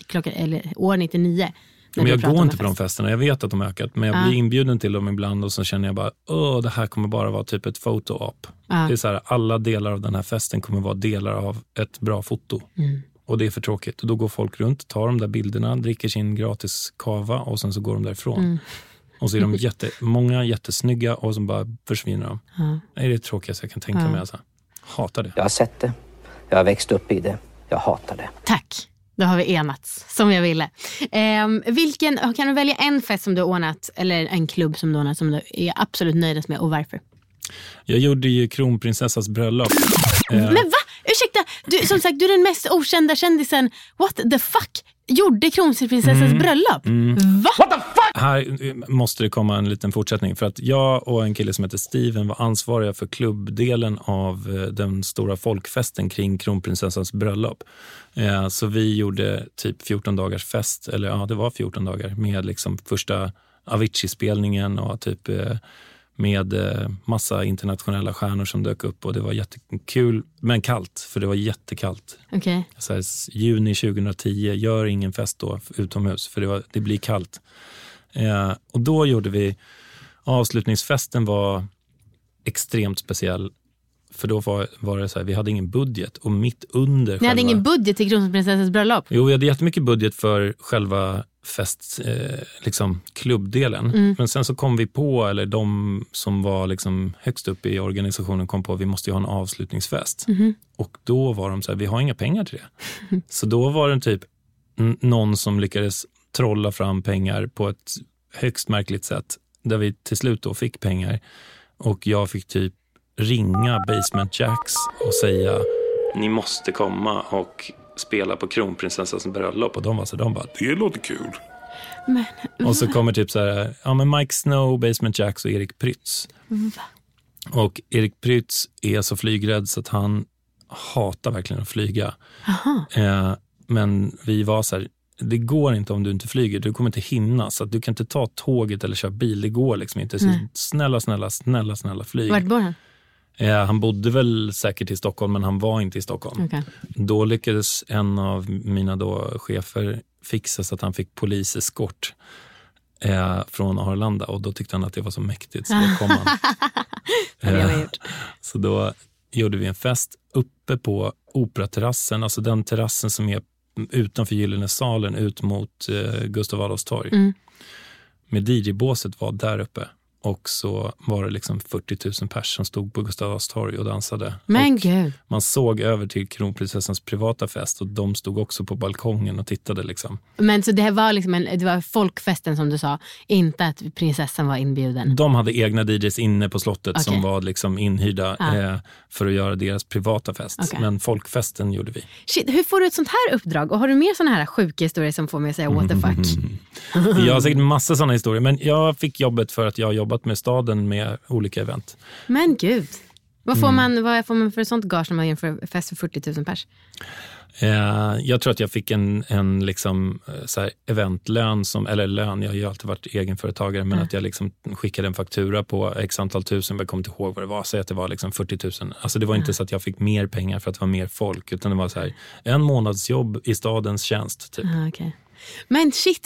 [SPEAKER 4] år 99.
[SPEAKER 5] Men jag går inte på de festerna, jag vet att de har ökat. Men jag blir inbjuden till dem ibland och så känner jag bara, det här kommer bara vara typ ett foto-op. Det är så här, alla delar av den här festen kommer vara delar av ett bra foto. Och det är för tråkigt. Och då går folk runt, tar de där bilderna, dricker sin gratis kava och sen så går de därifrån. Och så är de många jättesnygga och så bara försvinner de. Det är det tråkigaste jag kan tänka mig alltså. Hatar det.
[SPEAKER 7] Jag har sett det. Jag har växt upp i det. Jag hatar det.
[SPEAKER 4] Tack. Då har vi enats som jag ville. Kan du välja en fest som du har ordnat eller en klubb som du har ordnat som du är absolut nöjdast med och varför?
[SPEAKER 5] Jag gjorde ju kronprinsessas bröllop.
[SPEAKER 4] Men va? Ursäkta, som sagt, du är den mest okända kändisen. What the fuck? Gjorde kronprinsessas bröllop? Va?
[SPEAKER 5] What the fuck? Här måste det komma en liten fortsättning. För att jag och en kille som heter Steven var ansvariga för klubbdelen av den stora folkfesten kring kronprinsessans bröllop. Så vi gjorde typ 14 dagars fest. Eller ja, det var 14 dagar. Med liksom första Avicii-spelningen och typ... med massa internationella stjärnor som dök upp och det var jättekul, men kallt, för det var jättekallt.
[SPEAKER 4] Okay.
[SPEAKER 5] Så här, juni 2010, gör ingen fest då utomhus, för det blir kallt. Och då gjorde vi, avslutningsfesten var extremt speciell, för då var det så här, vi hade ingen budget och mitt under
[SPEAKER 4] Ni hade ingen budget till kronprinsessans bröllop?
[SPEAKER 5] Jo, vi hade jättemycket budget för själva fest, liksom klubbdelen. Men sen så kom vi på, eller de som var liksom högst upp i organisationen kom på att vi måste ju ha en avslutningsfest. Och då var de så här, vi har inga pengar till det. Så då var det typ någon som lyckades trolla fram pengar på ett högst märkligt sätt, där vi till slut då fick pengar. Och jag fick typ ringa Basement Jaxx och säga, ni måste komma och spela på kronprinsessans bröllop. Och de var så, de bara,
[SPEAKER 6] det låter kul.
[SPEAKER 4] Men,
[SPEAKER 5] och så kommer typ så här, ja men Mike Snow, Basement Jaxx och Erik Prytz. Och Erik Prytz är så flygrädd så att han hatar verkligen att flyga. Men vi var så här, det går inte om du inte flyger, du kommer inte hinna, så att du kan inte ta tåget eller köra bil, det går liksom inte. Så snälla flyg.
[SPEAKER 4] Vart bor han?
[SPEAKER 5] Han bodde väl säkert i Stockholm, men han var inte i Stockholm.
[SPEAKER 4] Okay.
[SPEAKER 5] Då lyckades en av mina då chefer fixa så att han fick poliseskort från Arlanda, och då tyckte han att det var så mäktigt, så då kom han. Så då gjorde vi en fest uppe på Operaterrassen, alltså den terrassen som är utanför Gyllene salen ut mot Gustav Adolfs torg. Med DJ-båset var där uppe. Och så var det liksom 40 000 pers som stod på Gustav Adolfs torg och dansade.
[SPEAKER 4] Men
[SPEAKER 5] och
[SPEAKER 4] gud.
[SPEAKER 5] Man såg över till kronprinsessans privata fest, och de stod också på balkongen och tittade liksom. Men
[SPEAKER 4] så det var liksom det var folkfesten som du sa, inte att prinsessan var inbjuden?
[SPEAKER 5] De hade egna DJs inne på slottet som var liksom inhyrda för att göra deras privata fest. Men folkfesten gjorde vi.
[SPEAKER 4] Shit, hur får du ett sånt här uppdrag? Och har du mer såna här sjuka historier som får mig att säga what the fuck?
[SPEAKER 5] Jag har säkert massa såna historier, men jag fick jobbet för att jag har jobbat med staden med olika event.
[SPEAKER 4] Men gud, vad får man för sånt gage när man jämför fest för 40 000 pers?
[SPEAKER 5] Jag tror att jag fick en liksom så här eventlön eller lön, jag har ju alltid varit egenföretagare, men att jag liksom skickade en faktura på x antal tusen, jag kommer inte ihåg vad det var, så att det var liksom 40 000. Alltså det var inte så att jag fick mer pengar för att det var mer folk, utan det var så här en månadsjobb i stadens tjänst typ.
[SPEAKER 4] Okay. Men shit,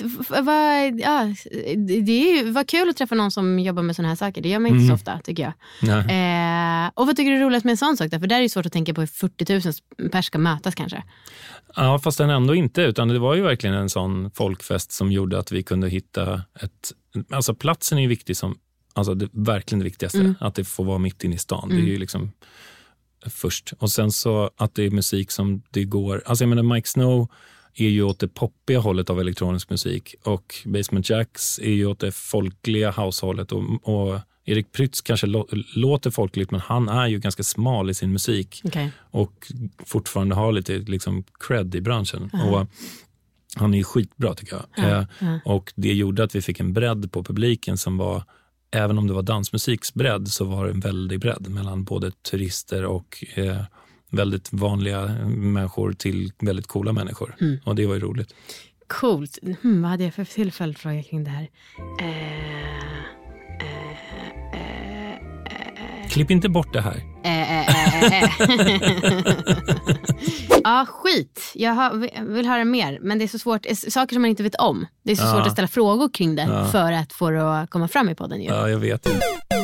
[SPEAKER 4] det var kul att träffa någon som jobbar med såna här saker. Det gör man inte så ofta, tycker jag. Och vad tycker du är roligt med en sån sak där? För där är det svårt att tänka på hur 40 000 pers ska mötas kanske.
[SPEAKER 5] Ja, fast den ändå inte, utan det var ju verkligen en sån folkfest som gjorde att vi kunde hitta alltså platsen är ju viktig som, alltså det verkligen det viktigaste, att det får vara mitt inne i stan. Det är ju liksom först. Och sen så att det är musik som det går, alltså jag menar Mike Snow är ju åt det poppiga hållet av elektronisk musik, och Basement Jaxx är ju åt det folkliga househållet, och Erik Prytz kanske låter folkligt, men han är ju ganska smal i sin musik och fortfarande har lite liksom cred i branschen. Och han är ju skitbra tycker jag. Och det gjorde att vi fick en bredd på publiken som var, även om det var dansmusiksbredd, så var det en väldig bredd mellan både turister och väldigt vanliga människor till väldigt coola människor. Och det var ju roligt.
[SPEAKER 4] Coolt. Vad hade jag för tillfällsfråga kring det här?
[SPEAKER 5] Klipp inte bort det här.
[SPEAKER 4] Ja, skit. Jag vill höra mer. Men det är så svårt. Saker som man inte vet om. Det är så svårt att ställa frågor kring det för att få det att komma fram i podden. Ju.
[SPEAKER 5] Ja, jag vet inte.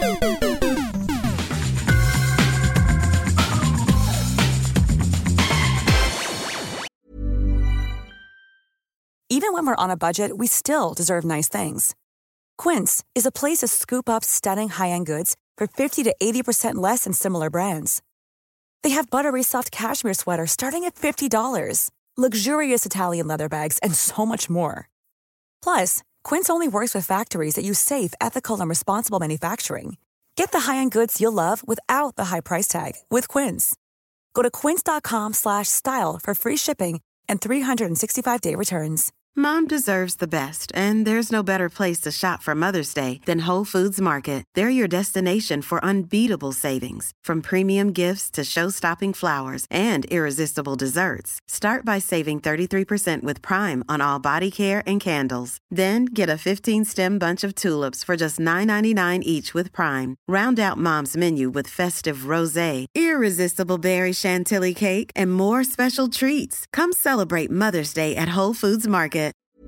[SPEAKER 2] Even when we're on a budget, we still deserve nice things. Quince is a place to scoop up stunning high-end goods for 50 to 80% less than similar brands. They have buttery soft cashmere sweaters starting at $50, luxurious Italian leather bags, and so much more. Plus, Quince only works with factories that use safe, ethical, and responsible manufacturing. Get the high-end goods you'll love without the high price tag with Quince. Go to quince.com/style for free shipping and 365-day returns.
[SPEAKER 1] Mom deserves the best, and there's no better place to shop for Mother's Day than Whole Foods Market. They're your destination for unbeatable savings, from premium gifts to show-stopping flowers and irresistible desserts. Start by saving 33% with Prime on all body care and candles. Then get a 15-stem bunch of tulips for just $9.99 each with Prime. Round out Mom's menu with festive rosé, irresistible berry chantilly cake, and more special treats. Come celebrate Mother's Day at Whole Foods Market.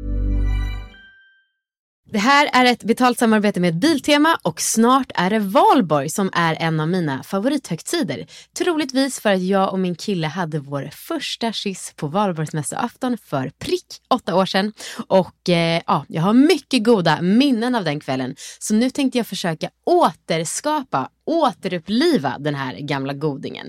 [SPEAKER 4] Det här är ett betalt samarbete med Biltema och snart är det Valborg som är en av mina favorithögtider. Troligtvis för att jag och min kille hade vår första kyss på Valborgsmässoafton för prick 8 år sedan. Och jag har mycket goda minnen av den kvällen. Så nu tänkte jag försöka återuppliva den här gamla godingen.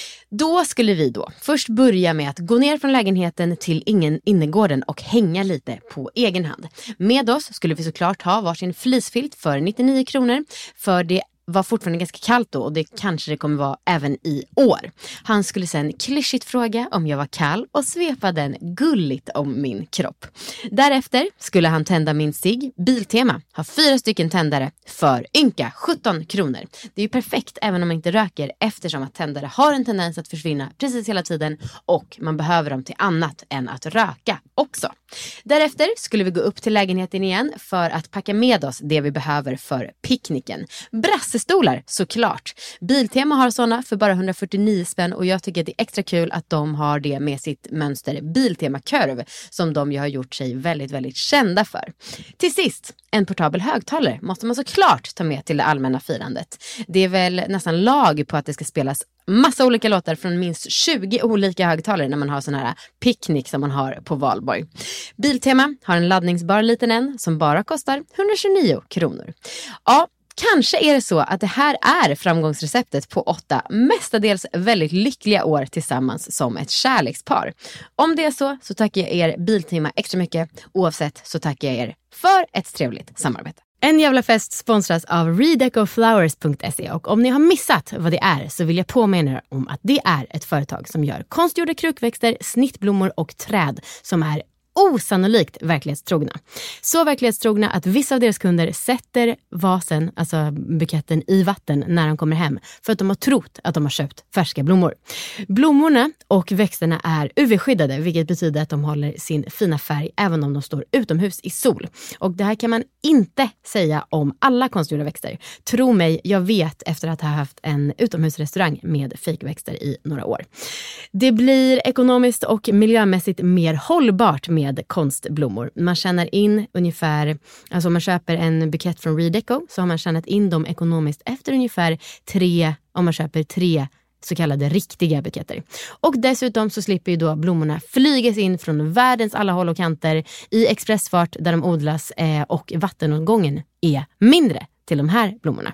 [SPEAKER 4] Då skulle vi först börja med att gå ner från lägenheten till innergården och hänga lite på egen hand. Med oss skulle vi såklart ha varsin fleecefilt för 99 kronor, för det var fortfarande ganska kallt då och det kanske det kommer vara även i år. Han skulle sen klyschigt fråga om jag var kall och svepa den gulligt om min kropp. Därefter skulle han tända min cigg. Biltema har 4 stycken tändare för ynka 17 kronor. Det är ju perfekt även om man inte röker, eftersom att tändare har en tendens att försvinna precis hela tiden och man behöver dem till annat än att röka också. Därefter skulle vi gå upp till lägenheten igen för att packa med oss det vi behöver för picknicken. Brassestolar, såklart. Biltema har såna för bara 149 spänn och jag tycker att det är extra kul att de har det med sitt mönster Biltema-kurv som de ju har gjort sig väldigt, väldigt kända för. Till sist, en portabel högtalare måste man såklart ta med till det allmänna firandet. Det är väl nästan lag på att det ska spelas massa olika låtar från minst 20 olika högtalare när man har sån här picknick som man har på Valborg. Biltema har en laddningsbar liten en som bara kostar 129 kronor. Ja, kanske är det så att det här är framgångsreceptet på 8 mestadels väldigt lyckliga år tillsammans som ett kärlekspar. Om det är så tackar jag er Biltema extra mycket. Oavsett så tackar jag er för ett trevligt samarbete. En jävla fest sponsras av redecoflowers.se och om ni har missat vad det är så vill jag påminna er om att det är ett företag som gör konstgjorda krukväxter, snittblommor och träd som är osannolikt verklighetstrogna. Så verklighetstrogna att vissa av deras kunder sätter vasen, alltså buketten, i vatten när de kommer hem för att de har trott att de har köpt färska blommor. Blommorna och växterna är UV-skyddade, vilket betyder att de håller sin fina färg även om de står utomhus i sol. Och det här kan man inte säga om alla konstgjorda växter. Tro mig, jag vet efter att ha haft en utomhusrestaurang med fejkväxter i några år. Det blir ekonomiskt och miljömässigt mer hållbart med konstblommor. Man tjänar in ungefär, alltså om man köper en bukett från Redeco så har man tjänat in dem ekonomiskt efter ungefär 3, om man köper 3 så kallade riktiga buketter. Och dessutom så slipper ju då blommorna flygas in från världens alla håll och kanter i expressfart där de odlas och vattenåtgången är mindre till de här blommorna.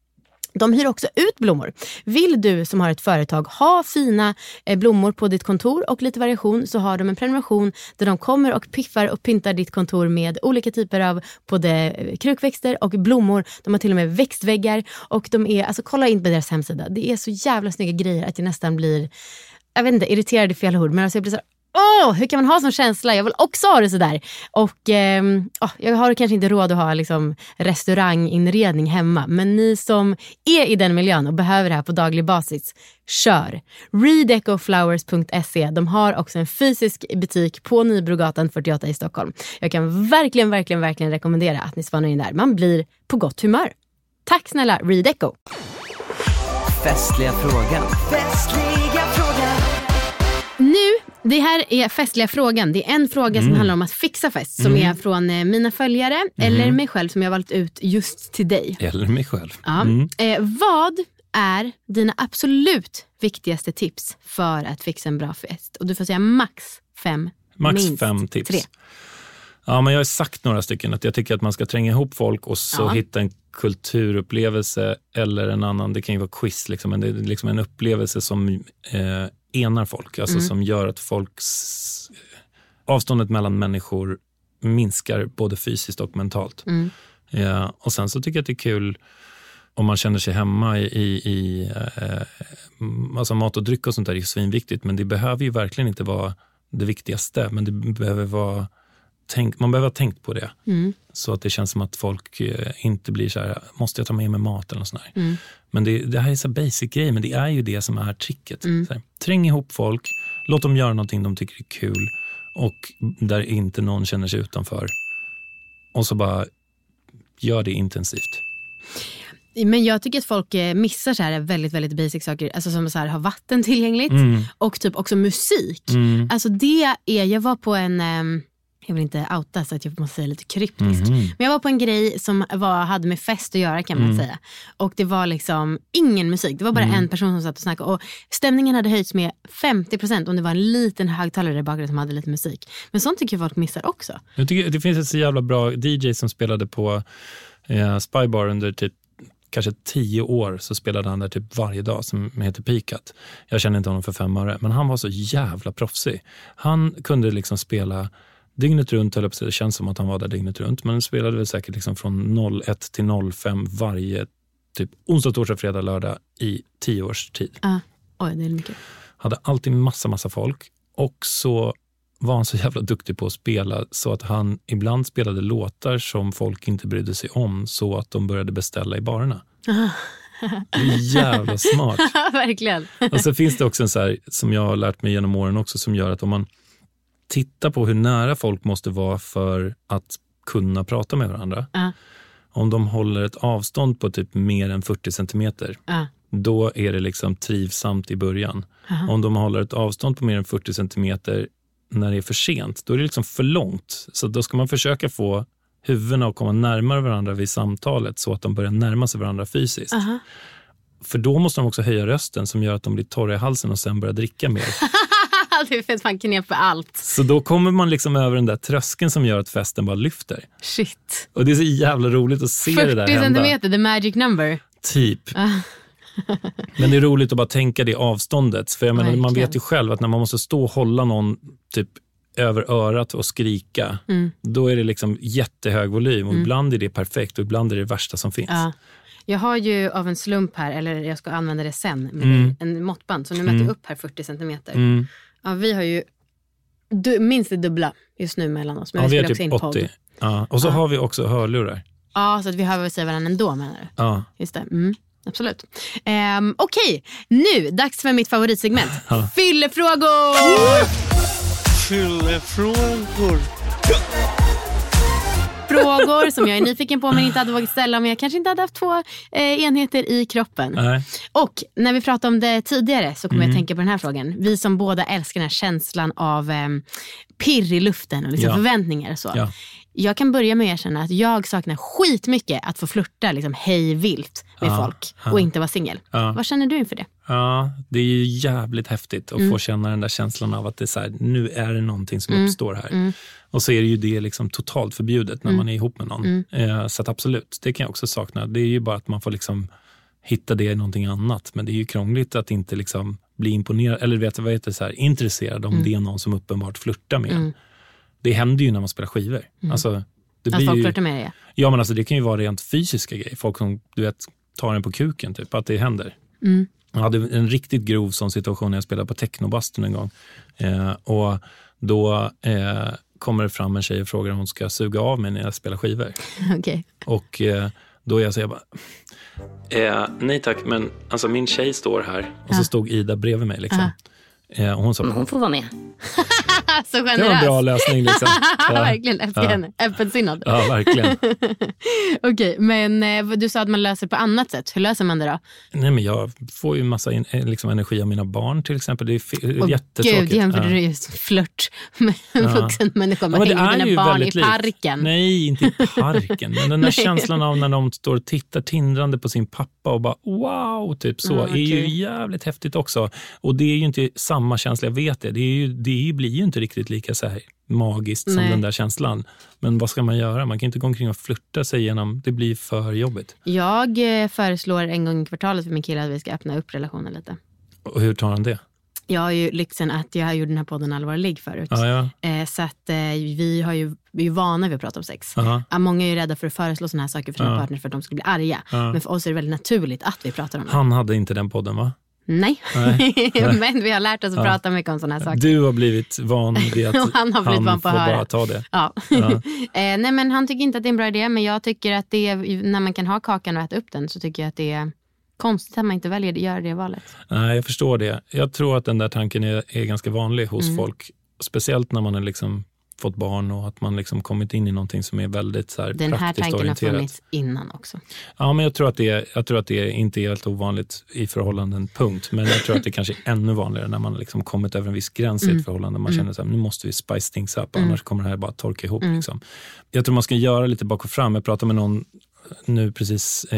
[SPEAKER 4] De hyr också ut blommor. Vill du som har ett företag ha fina blommor på ditt kontor och lite variation så har de en prenumeration där de kommer och piffar och pyntar ditt kontor med olika typer av både krukväxter och blommor. De har till och med växtväggar och de är, alltså kolla in på deras hemsida. Det är så jävla snygga grejer att jag nästan blir, jag vet inte, irriterad i fel ord, men alltså jag blir så hur kan man ha sån känsla? Jag vill också ha det sådär. Och jag har kanske inte råd att ha liksom restauranginredning hemma. Men ni som är i den miljön och behöver det här på daglig basis, kör. Redecoflowers.se. De har också en fysisk butik på Nybrogatan 48 i Stockholm. Jag kan verkligen rekommendera att ni spanar in där. Man blir på gott humör. Tack snälla Redeco.
[SPEAKER 7] Festliga frågan.
[SPEAKER 4] Nu, det här är festliga frågan. Det är en fråga som handlar om att fixa fest. Som är från mina följare eller mig själv som jag har valt ut just till dig.
[SPEAKER 5] Eller mig själv.
[SPEAKER 4] Ja. Vad är dina absolut viktigaste tips för att fixa en bra fest? Och du får säga max 5.
[SPEAKER 5] Max 5 tips.
[SPEAKER 4] 3.
[SPEAKER 5] Ja, men jag har sagt några stycken att jag tycker att man ska tränga ihop folk och så hitta en kulturupplevelse eller en annan, det kan ju vara quiz liksom, men det är liksom en upplevelse som enar folk, alltså som gör att avståndet mellan människor minskar både fysiskt och mentalt. Och sen så tycker jag att det är kul om man känner sig hemma i alltså mat och dryck och sånt där är ju svinviktigt, men det behöver ju verkligen inte vara det viktigaste, men det behöver vara man behöver ha tänkt på det. Så att det känns som att folk inte blir så här, måste jag ta med mig mat eller något sånt där. Men det här är så basic grej, men det är ju det som är tricket. Så här, träng ihop folk, låt dem göra någonting de tycker är kul och där inte någon känner sig utanför. Och så bara gör det intensivt.
[SPEAKER 4] Men jag tycker att folk missar så här väldigt, väldigt basic saker. Alltså som så här, ha vatten tillgängligt och typ också musik. Alltså jag var på en... jag vill inte outa så att jag måste säga lite kryptiskt. Men jag var på en grej som hade med fest att göra kan man säga. Och det var liksom ingen musik. Det var bara en person som satt och snackade. Och stämningen hade höjts med 50% om det var en liten högtalare där bakgrund som hade lite musik. Men sånt tycker jag folk missar också.
[SPEAKER 5] Jag tycker det finns ett så jävla bra DJ som spelade på Spybar under typ kanske 10 år, så spelade han där typ varje dag, som heter Pikat. Jag känner inte honom för 5 år, men han var så jävla proffsig. Han kunde liksom spela dygnet runt, eller det känns som att han var där dygnet runt, men han spelade väl säkert liksom från 01 till 05 varje typ onsdag, torsdag, fredag, lördag i 10 års tid.
[SPEAKER 4] Oj, det är mycket.
[SPEAKER 5] Hade alltid massa folk, och så var han så jävla duktig på att spela så att han ibland spelade låtar som folk inte brydde sig om, så att de började beställa i barerna. Det är jävla smart.
[SPEAKER 4] Verkligen.
[SPEAKER 5] Och så finns det också en så här, som jag har lärt mig genom åren också, som gör att om man tittar på hur nära folk måste vara för att kunna prata med varandra. Om de håller ett avstånd på typ mer än 40 centimeter, då är det liksom trivsamt i början. Om de håller ett avstånd på mer än 40 centimeter när det är för sent, då är det liksom för långt. Så då ska man försöka få huvudena att komma närmare varandra vid samtalet, så att de börjar närma sig varandra fysiskt. För då måste de också höja rösten, som gör att de blir torra i halsen och sen börjar dricka mer.
[SPEAKER 4] Det finns fan knep för allt.
[SPEAKER 5] Så då kommer man liksom över den där tröskeln som gör att festen bara lyfter.
[SPEAKER 4] Shit.
[SPEAKER 5] Och det är så jävla roligt att se det där hända.
[SPEAKER 4] 40 centimeter, the magic number.
[SPEAKER 5] Typ. Men det är roligt att bara tänka det avståndet. För jag menar, man vet ju själv att när man måste stå och hålla någon typ över örat och skrika, då är det liksom jättehög volym. Och ibland är det perfekt och ibland är det värsta som finns.
[SPEAKER 4] Jag har ju av en slump här, eller jag ska använda det sen med en måttband. Så nu mäter jag upp här 40 centimeter. Ja, vi har ju minst det dubbla just nu mellan oss. Men
[SPEAKER 5] vi har typ 80. Och så har vi också hörlurar.
[SPEAKER 4] Ja, så att vi hör vad säger varandra ändå, menar du? Ja. Just det, absolut. Okej, nu dags för mitt favoritsegment. Fyllefrågor!
[SPEAKER 8] Fyllefrågor.
[SPEAKER 4] Frågor som jag är nyfiken på men inte hade vågat ställa om jag kanske inte hade haft 2 enheter i kroppen.
[SPEAKER 5] Nej.
[SPEAKER 4] Och när vi pratade om det tidigare så kommer jag tänka på den här frågan. Vi som båda älskar den här känslan av pirr i luften och liksom förväntningar och så. Ja. Jag kan börja med att erkänna att jag saknar skitmycket att få flirta liksom hej vilt med folk och inte vara singel. Vad känner du inför det?
[SPEAKER 5] Ja, det är ju jävligt häftigt att få känna den där känslan av att det är så här, nu är det någonting som uppstår här. Och så är det ju det liksom totalt förbjudet när man är ihop med någon. Så att absolut, det kan jag också sakna. Det är ju bara att man får liksom hitta det i någonting annat. Men det är ju krångligt att inte liksom bli imponerad, eller vad heter det, så här, intresserad om det är någon som uppenbart flirtar med en. Det händer ju när man spelar skivor. Alltså, det blir
[SPEAKER 4] folk flirtar med det.
[SPEAKER 5] Ja, men alltså det kan ju vara rent fysiska grejer. Folk som, du vet, tar en på kuken typ, att det händer. Jag hade en riktigt grov sån situation när jag spelade på Technobastun en gång. Och då kommer det fram en tjej och frågar om hon ska suga av mig när jag spelar skivor.
[SPEAKER 4] Okay.
[SPEAKER 5] Och då jag säger bara, nej tack, men alltså min tjej står här. Och så stod Ida bredvid mig liksom. Och hon sa,
[SPEAKER 3] men hon får vara med.
[SPEAKER 4] Så generös.
[SPEAKER 5] Det var en bra lösning liksom.
[SPEAKER 4] Verkligen, efter henne. Öppensinnad.
[SPEAKER 5] Ja, verkligen.
[SPEAKER 4] Okej, men du sa att man löser på annat sätt. Hur löser man det då?
[SPEAKER 5] Nej, men jag får ju massa liksom energi av mina barn till exempel. Det är jättetråkigt.
[SPEAKER 4] Gud, jämför du just flört med en vuxen människa. Man hänger dina barn i parken.
[SPEAKER 5] Nej, inte i parken. Men den där känslan av när de står och tittar tindrande på sin pappa och bara wow, typ så. Är ju jävligt häftigt också. Och det är ju inte samma samma känsla, jag vet det. Blir ju inte riktigt lika så här magiskt som den där känslan. Men vad ska man göra? Man kan inte gå omkring och flirta sig igenom. Det blir för jobbigt.
[SPEAKER 4] Jag föreslår en gång i kvartalet för min kille att vi ska öppna upp relationen lite.
[SPEAKER 5] Och hur tar han det?
[SPEAKER 4] Jag har ju lyxen att jag har gjort den här podden Allvarlig förut. Så att vi är ju vana vid att prata om sex. Många är ju rädda för att föreslå såna här saker för sina partner för att de skulle bli arga. Men för oss är det väldigt naturligt att vi pratar om det.
[SPEAKER 5] Han hade inte den podden, va?
[SPEAKER 4] Nej. Men vi har lärt oss att prata mycket om såna här saker.
[SPEAKER 5] Du har blivit van vid att
[SPEAKER 4] han har blivit van på
[SPEAKER 5] får
[SPEAKER 4] att höra.
[SPEAKER 5] bara ta det.
[SPEAKER 4] Nej, men han tycker inte att det är en bra idé. Men jag tycker att det är, när man kan ha kakan och äta upp den, så tycker jag att det är konstigt att man inte väljer att göra det valet. Nej,
[SPEAKER 5] jag förstår det. Jag tror att den där tanken är ganska vanlig hos folk. Speciellt när man har liksom fått barn och att man liksom kommit in i någonting som är väldigt så här
[SPEAKER 4] den här
[SPEAKER 5] praktiskt
[SPEAKER 4] tanken
[SPEAKER 5] orienterat.
[SPEAKER 4] har funnits innan också.
[SPEAKER 5] Ja, men jag tror att det inte är helt ovanligt i förhållanden, punkt. Men jag tror att det kanske är ännu vanligare när man liksom kommit över en viss gräns i ett förhållande. Man känner så här, nu måste vi spice things up, annars kommer det här bara torka ihop. Liksom. Jag tror man ska göra lite bak och fram. Jag pratade med någon nu precis...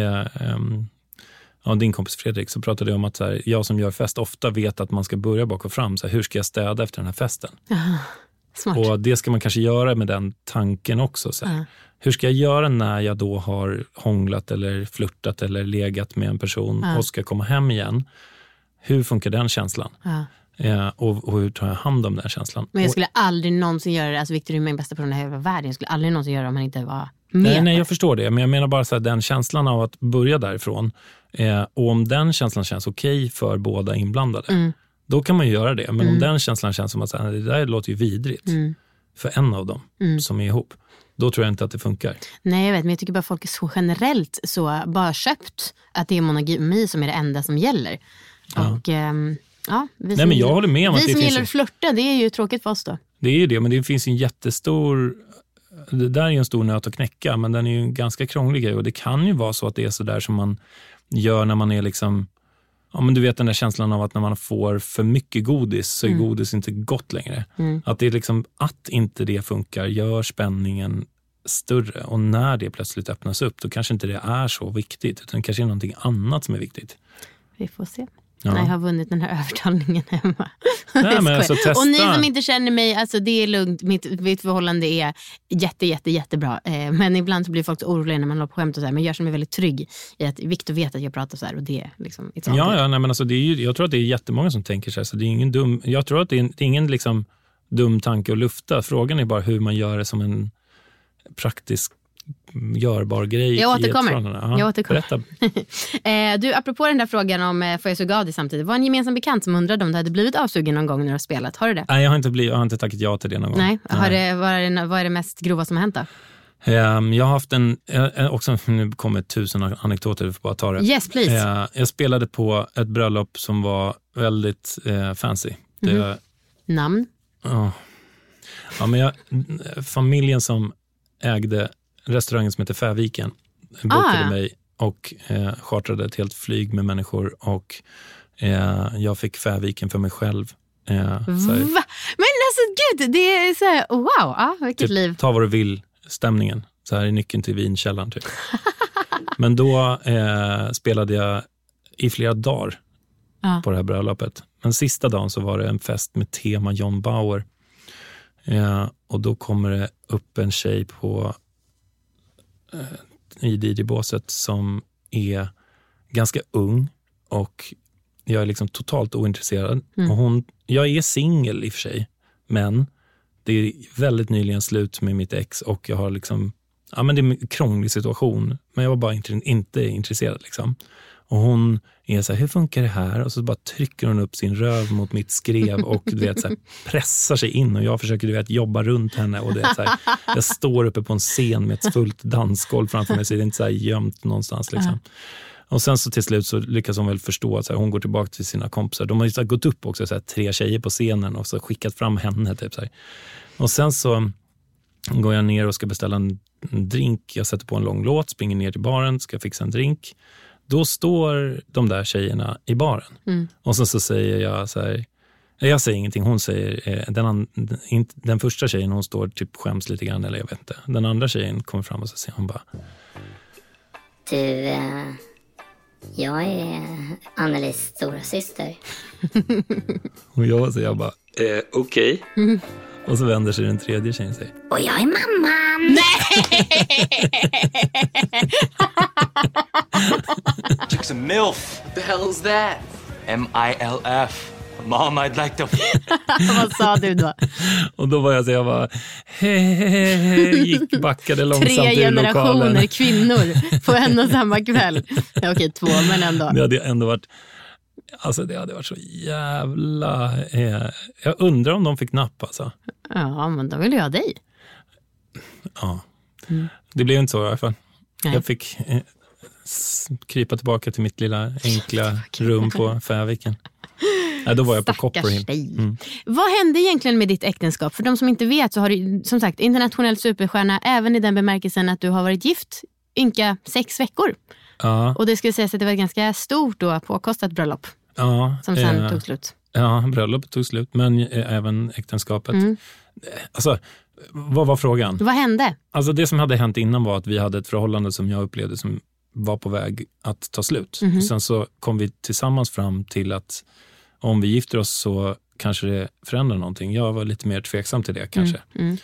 [SPEAKER 5] din kompis Fredrik, så pratade jag om att så här, jag som gör fest ofta vet att man ska börja bak och fram. Så här, hur ska jag städa efter den här festen?
[SPEAKER 4] Smart.
[SPEAKER 5] Och det ska man kanske göra med den tanken också. Så här. Hur ska jag göra när jag då har hånglat eller flirtat eller legat med en person och ska komma hem igen? Hur funkar den känslan? Och hur tar jag hand om den känslan?
[SPEAKER 4] Men jag skulle aldrig någonsin göra det. Alltså Victor är min bästa person i hela världen. Jag skulle aldrig någonsin göra det om han inte var med.
[SPEAKER 5] Nej, jag förstår det. Men jag menar bara så här, den känslan av att börja därifrån. Och om den känslan känns okej för båda inblandade, då kan man ju göra det. Men om den känslan känns som att det där låter ju vidrigt för en av dem som är ihop, då tror jag inte att det funkar.
[SPEAKER 4] Nej, jag vet, men jag tycker bara folk är så generellt så bara köpt att det är monogami som är det enda som gäller. Och
[SPEAKER 5] men jag håller med om att
[SPEAKER 4] vi
[SPEAKER 5] det
[SPEAKER 4] som
[SPEAKER 5] finns
[SPEAKER 4] gillar att flirta, det är ju tråkigt för oss då.
[SPEAKER 5] Det är ju det, men det finns en jättestor... Det där är ju en stor nöt att knäcka, men den är ju ganska krånglig. Och det kan ju vara så att det är så där som man gör när man är liksom... Ja, men du vet den där känslan av att när man får för mycket godis så är godis inte gott längre. Att det är liksom, att inte det funkar gör spänningen större. Och när det plötsligt öppnas upp, då kanske inte det är så viktigt, utan det kanske är någonting annat som är viktigt.
[SPEAKER 4] Vi får se. Jag har vunnit den här övertalningen hemma.
[SPEAKER 5] Nej, men alltså, testa.
[SPEAKER 4] Och ni som inte känner mig, alltså det är lugnt. Mitt förhållande är jättebra. Men ibland så blir folk så oroliga när man håller på skämt och så här. Men jag känner mig väldigt trygg i att Victor vet att jag pratar så här. Och det är liksom...
[SPEAKER 5] Nej, men alltså, det är ju, jag tror att det är jättemånga som tänker så här. Så det är ingen dum... Jag tror att det är ingen liksom dum tanke att lufta. Frågan är bara hur man gör det som en praktisk görbar grej.
[SPEAKER 4] Jag återkommer. Du, apropå den där frågan om får jag suga av dig samtidigt, var en gemensam bekant som undrade om du hade blivit avsugen någon gång när du har spelat. Har du det?
[SPEAKER 5] Nej, jag har inte tackat ja till det någon gång.
[SPEAKER 4] Nej. Vad är det mest grova som har hänt då?
[SPEAKER 5] Jag har haft också, nu kommer 1000 anekdoter, du får bara ta det.
[SPEAKER 4] Yes, please.
[SPEAKER 5] Jag spelade på ett bröllop som var väldigt fancy.
[SPEAKER 4] Namn?
[SPEAKER 5] Ja, men familjen som ägde restaurangen som heter Fäviken bokade mig och chartrade ett helt flyg med människor och jag fick Fäviken för mig själv.
[SPEAKER 4] Va? Men alltså gud, det är så här, wow, vilket typ, liv.
[SPEAKER 5] Ta vad du vill, stämningen. Så här är nyckeln till vinkällaren typ. Men då spelade jag i flera dagar på det här bröllopet. Men sista dagen så var det en fest med tema John Bauer. Och då kommer det upp en tjej i DJ-båset som är ganska ung och jag är liksom totalt ointresserad. Och jag är singel i och för sig, men det är väldigt nyligen slut med mitt ex och jag har liksom, men det är en krånglig situation, men jag var bara inte intresserad liksom. Och hon är så här, hur funkar det här? Och så bara trycker hon upp sin röv mot mitt skrev och du vet, så här, pressar sig in. Och jag försöker jobba runt henne. Och det är så här, jag står uppe på en scen med ett fullt dansgolv framför mig. Så det är inte så här gömt någonstans. Liksom. Och sen så till slut så lyckas hon väl förstå att så här, hon går tillbaka till sina kompisar. De har ju så här, gått upp också, så här, 3 tjejer på scenen och så skickat fram henne. Typ, så här. Och sen så går jag ner och ska beställa en drink. Jag sätter på en lång låt, springer ner till baren, ska fixa en drink. Då står de där tjejerna i baren. Och så säger jag så här, jag säger ingenting, hon säger, den första tjejen hon står typ skäms lite grann, eller jag vet inte. Den andra tjejen kommer fram och så säger hon bara,
[SPEAKER 8] Jag är Annelies stora syster.
[SPEAKER 5] Och jag bara, okej. Och så vänder sig den tredje tjejen sig.
[SPEAKER 8] Och jag är mamman.
[SPEAKER 9] Nej!
[SPEAKER 10] Chick's a MILF. What the hell is that? MILF. Mom, I'd like to...
[SPEAKER 4] Vad sa du då?
[SPEAKER 5] Och då var jag bara, backade långsamt
[SPEAKER 4] 3
[SPEAKER 5] ur lokalen. 3
[SPEAKER 4] generationer kvinnor på en och samma kväll. Ja, okej, 2, men ändå.
[SPEAKER 5] Det hade ändå varit, alltså det hade varit så jävla... jag undrar om de fick napp alltså.
[SPEAKER 4] Ja, men då vill jag ha dig.
[SPEAKER 5] Ja, det blev inte så i alla fall.
[SPEAKER 4] Nej.
[SPEAKER 5] Jag fick krypa tillbaka till mitt lilla enkla rum på Färviken. Ja, då var jag på Copperhill.
[SPEAKER 4] Vad hände egentligen med ditt äktenskap? För de som inte vet så har du, som sagt, internationell superstjärna även i den bemärkelsen att du har varit gift ynka 6 veckor.
[SPEAKER 5] Ja.
[SPEAKER 4] Och det skulle sägas att det var ett ganska stort och påkostat bröllop.
[SPEAKER 5] Ja,
[SPEAKER 4] som sen tog slut.
[SPEAKER 5] Ja, bröllopet tog slut, men även äktenskapet. Alltså, vad var frågan?
[SPEAKER 4] Vad hände?
[SPEAKER 5] Alltså det som hade hänt innan var att vi hade ett förhållande som jag upplevde som var på väg att ta slut. Och sen så kom vi tillsammans fram till att om vi gifter oss så kanske det förändrar någonting. Jag var lite mer tveksam till det kanske.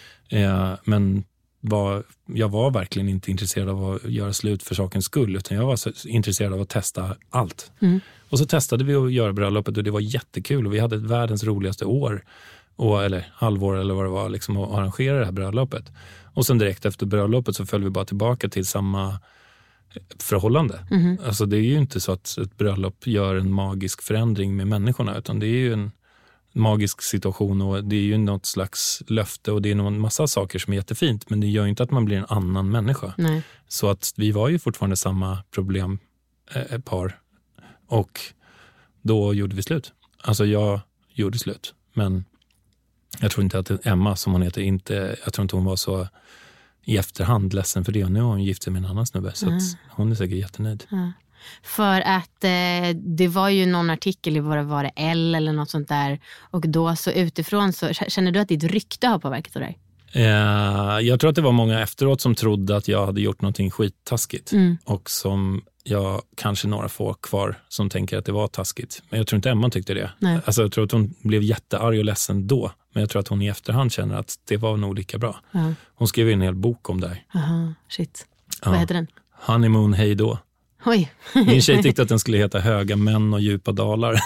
[SPEAKER 5] Men jag var verkligen inte intresserad av att göra slut för sakens skull, utan jag var så intresserad av att testa allt. Och så testade vi att göra bröllopet och det var jättekul och vi hade världens roligaste år eller halvår eller vad det var liksom, att arrangera det här bröllopet. Och sen direkt efter bröllopet så föll vi bara tillbaka till samma förhållande. Alltså det är ju inte så att ett bröllop gör en magisk förändring med människorna, utan det är ju en magisk situation och det är ju något slags löfte och det är en massa saker som är jättefint, men det gör ju inte att man blir en annan människa.
[SPEAKER 4] Nej.
[SPEAKER 5] Så att vi var ju fortfarande samma problempar och då gjorde vi slut. Alltså jag gjorde slut, men jag tror inte att Emma, som hon heter, jag tror inte hon var så i efterhand ledsen för det, och nu har hon gift sig med en annan snubbe så att hon är säkert jättenöjd.
[SPEAKER 4] För att det var ju någon artikel i var det L eller något sånt där, och då så utifrån så känner du att ditt rykte har påverkat dig?
[SPEAKER 5] Jag tror att det var många efteråt som trodde att jag hade gjort någonting skittaskigt och som jag kanske några få kvar som tänker att det var taskigt. Men jag tror inte Emma tyckte det. Alltså, jag tror att hon blev jättearg och ledsen då. Men jag tror att hon i efterhand känner att det var nog lika bra. Hon skrev en hel bok om det här.
[SPEAKER 4] Aha, shit. Vad heter den?
[SPEAKER 5] Honeymoon, hej då.
[SPEAKER 4] Oj.
[SPEAKER 5] Min tjej tyckte att den skulle heta Höga män och djupa dalar.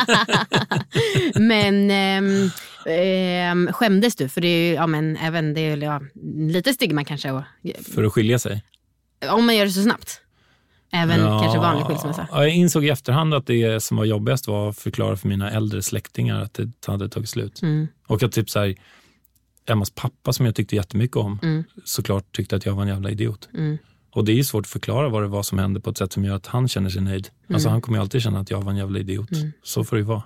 [SPEAKER 4] Men skämdes du? För det är ju, ja, men även det är lite stigma kanske.
[SPEAKER 5] För att skilja sig?
[SPEAKER 4] Om man gör det så snabbt. Även kanske vanlig skilsmässa.
[SPEAKER 5] Ja, jag insåg i efterhand att det som var jobbigast var att förklara för mina äldre släktingar att det hade tagit slut. Och att typ så här, Emmas pappa som jag tyckte jättemycket om såklart tyckte att jag var en jävla idiot. Och det är ju svårt att förklara vad det var som hände på ett sätt som gör att han känner sig nöjd. Alltså han kommer ju alltid känna att jag var en jävla idiot. Så får det ju vara.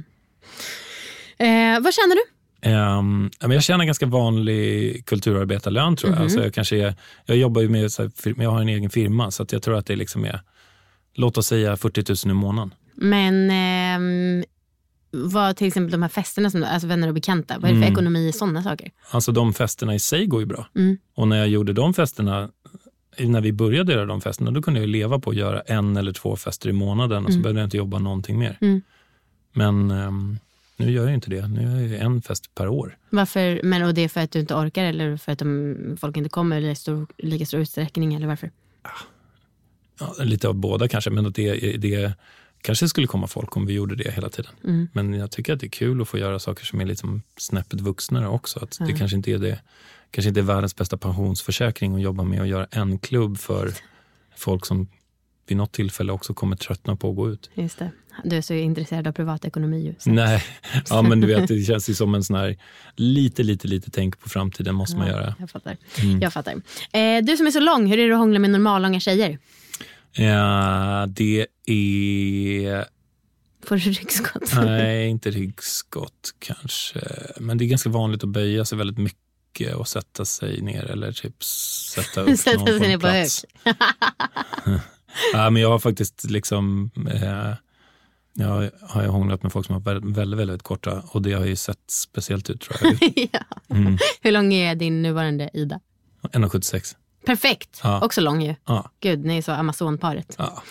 [SPEAKER 4] Vad känner du?
[SPEAKER 5] Jag känner ganska vanlig kulturarbetarlön tror jag. Alltså jag jobbar ju med, jag har en egen firma så att jag tror att det liksom är, låt oss säga 40 000 i månaden.
[SPEAKER 4] Men vad till exempel de här festerna som, alltså vänner och bekanta, vad är det för ekonomi i sådana saker?
[SPEAKER 5] Alltså de festerna i sig går ju bra. Och när jag gjorde de festerna, när vi började göra de festerna, då kunde jag leva på att göra 1 eller 2 fester i månaden och så behövde jag inte jobba någonting mer. Men nu gör jag inte det. Nu gör jag 1 fest per år. Varför?
[SPEAKER 4] Men och det är för att du inte orkar eller för att folk inte kommer i lika stor utsträckning eller varför?
[SPEAKER 5] Ja, lite av båda kanske, men att det kanske skulle komma folk om vi gjorde det hela tiden. Men jag tycker att det är kul att få göra saker som är liksom snäppet vuxnare också. Att det kanske inte är världens bästa pensionsförsäkring att jobba med och göra en klubb för folk som vid något tillfälle också kommer tröttna på att gå ut.
[SPEAKER 4] Just det. Du är så intresserad av privatekonomi ju.
[SPEAKER 5] Nej, ja, men du vet, det känns ju som en sån här lite tänk på framtiden måste man göra.
[SPEAKER 4] Jag fattar. Du som är så lång, hur är det att hångla med normallånga tjejer?
[SPEAKER 5] Det är...
[SPEAKER 4] Får du ryggskott?
[SPEAKER 5] Nej, inte ryggskott kanske. Men det är ganska vanligt att böja sig väldigt mycket och sätta sig ner eller typ sätta upp någon på en plats. Ja, men jag har faktiskt liksom... Jag har ju hånglat med folk som har väldigt, väldigt korta och det har ju sett speciellt ut tror jag.
[SPEAKER 4] Hur lång är din nuvarande Ida?
[SPEAKER 5] 1,76.
[SPEAKER 4] Perfekt, också lång ju.
[SPEAKER 5] Ja.
[SPEAKER 4] Gud, ni är så Amazonparet.
[SPEAKER 5] Ja.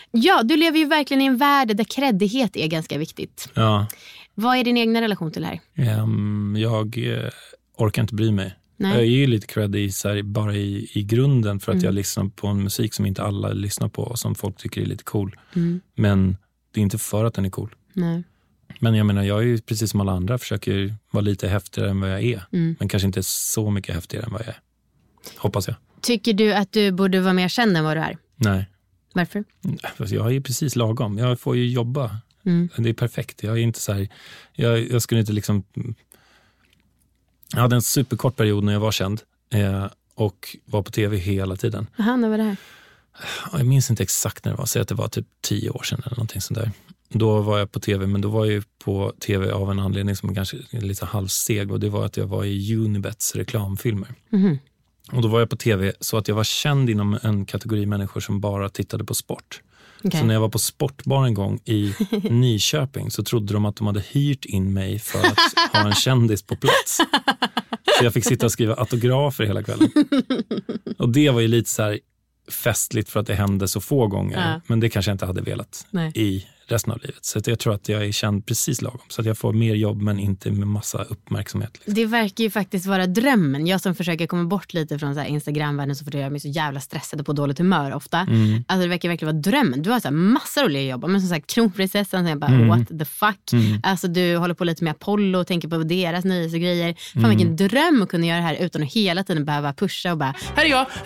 [SPEAKER 4] Ja, du lever ju verkligen i en värld där kreddighet är ganska viktigt.
[SPEAKER 5] Ja.
[SPEAKER 4] Vad är din egna relation till det här?
[SPEAKER 5] Jag orkar inte bry mig.
[SPEAKER 4] Nej.
[SPEAKER 5] Jag är ju lite creddig bara i grunden för att jag lyssnar på en musik som inte alla lyssnar på och som folk tycker är lite cool. Men det är inte för att den är cool.
[SPEAKER 4] Nej.
[SPEAKER 5] Men jag menar, jag är ju precis som alla andra, försöker vara lite häftigare än vad jag är. Men kanske inte så mycket häftigare än vad jag är. Hoppas jag.
[SPEAKER 4] Tycker du att du borde vara mer känd än vad du är?
[SPEAKER 5] Nej.
[SPEAKER 4] Varför?
[SPEAKER 5] Jag är ju precis lagom. Jag får ju jobba. Det är perfekt. Jag är inte så här... Jag skulle inte liksom... Jag hade en superkort period när jag var känd. Och var på tv hela tiden.
[SPEAKER 4] Jaha, när var det här?
[SPEAKER 5] Jag minns inte exakt när det var. Säg att det var typ 10 år sedan eller någonting sånt där. Då var jag på tv, men då var jag ju på tv av en anledning som kanske är lite halvseg. Och det var att jag var i Unibets reklamfilmer. Och då var jag på tv så att jag var känd inom en kategori människor som bara tittade på sport. Okay. Så när jag var på sportbar en gång i Nyköping så trodde de att de hade hyrt in mig för att ha en kändis på plats. Så jag fick sitta och skriva autografer hela kvällen. Och det var ju lite så här festligt för att det hände så få gånger. Men det kanske jag inte hade velat i resten av livet. Så att jag tror att jag är känd precis lagom. Så att jag får mer jobb men inte med massa uppmärksamhet. Liksom.
[SPEAKER 4] Det verkar ju faktiskt vara drömmen. Jag som försöker komma bort lite från så här Instagram-världen så får jag mig så jävla stressad och på dåligt humör ofta. Alltså det verkar verkligen vara drömmen. Du har så här massor roliga jobb. Men som sagt, kronprinsessan så jag bara, what the fuck? Alltså du håller på lite med Apollo och tänker på deras nyhetsgrejer. Fan vilken dröm att kunna göra det här utan att hela tiden behöva pusha och bara, här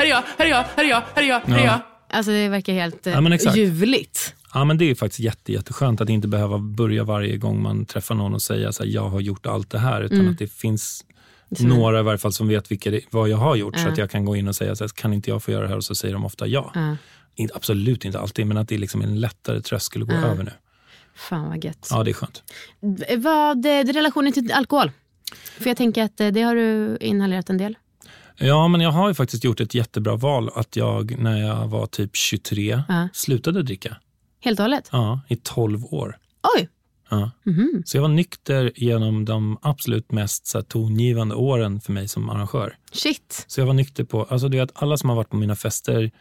[SPEAKER 4] är jag. Alltså det verkar helt ljuvligt.
[SPEAKER 5] Ja, men det är faktiskt jätteskönt att inte behöva börja varje gång man träffar någon och säga så här, jag har gjort allt det här. Utan att det finns några i varje fall som vet vad jag har gjort. Så att jag kan gå in och säga så här, kan inte jag få göra det här? Och så säger de ofta ja. Absolut inte alltid, men att det är liksom en lättare tröskel att gå över nu.
[SPEAKER 4] Fan vad gött.
[SPEAKER 5] Ja, det är skönt.
[SPEAKER 4] Vad är relationen till alkohol? För jag tänker att det har du inhalerat en del.
[SPEAKER 5] Ja, men jag har ju faktiskt gjort ett jättebra val att jag, när jag var typ 23, slutade dricka.
[SPEAKER 4] Helt och hållet?
[SPEAKER 5] Ja, i 12 år.
[SPEAKER 4] Oj!
[SPEAKER 5] Ja. Så jag var nykter genom de absolut mest så här, tongivande åren för mig som arrangör.
[SPEAKER 4] Shit!
[SPEAKER 5] Så jag var nykter på, alltså du vet, alla som har varit på mina fester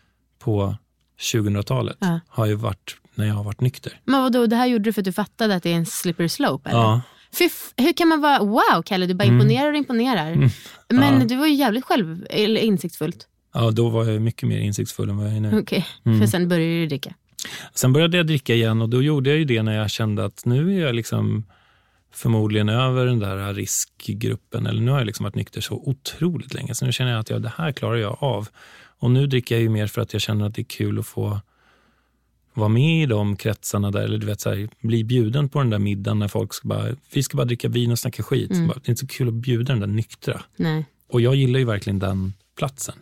[SPEAKER 5] på 2000-talet har ju varit när jag har varit nykter. Men
[SPEAKER 4] vadå, det här gjorde du för att du fattade att det är en slippery slope, eller? Ja. Hur kan man vara, wow Kalle, du bara imponerar. Men du var ju jävligt insiktsfullt.
[SPEAKER 5] Ja, då var jag mycket mer insiktsfull än vad jag är nu.
[SPEAKER 4] Okej, för sen började du dricka.
[SPEAKER 5] Sen började jag dricka igen och då gjorde jag ju det när jag kände att nu är jag liksom förmodligen över den där riskgruppen. Eller nu har jag liksom varit nykter så otroligt länge. Så nu känner jag att det här klarar jag av. Och nu dricker jag ju mer för att jag känner att det är kul att få vara med i de kretsarna där. Eller du vet så här, bli bjuden på den där middagen när folk vi ska bara dricka vin och snacka skit. Det är inte så kul att bjuda den där nyktra.
[SPEAKER 4] Nej.
[SPEAKER 5] Och jag gillar ju verkligen den platsen.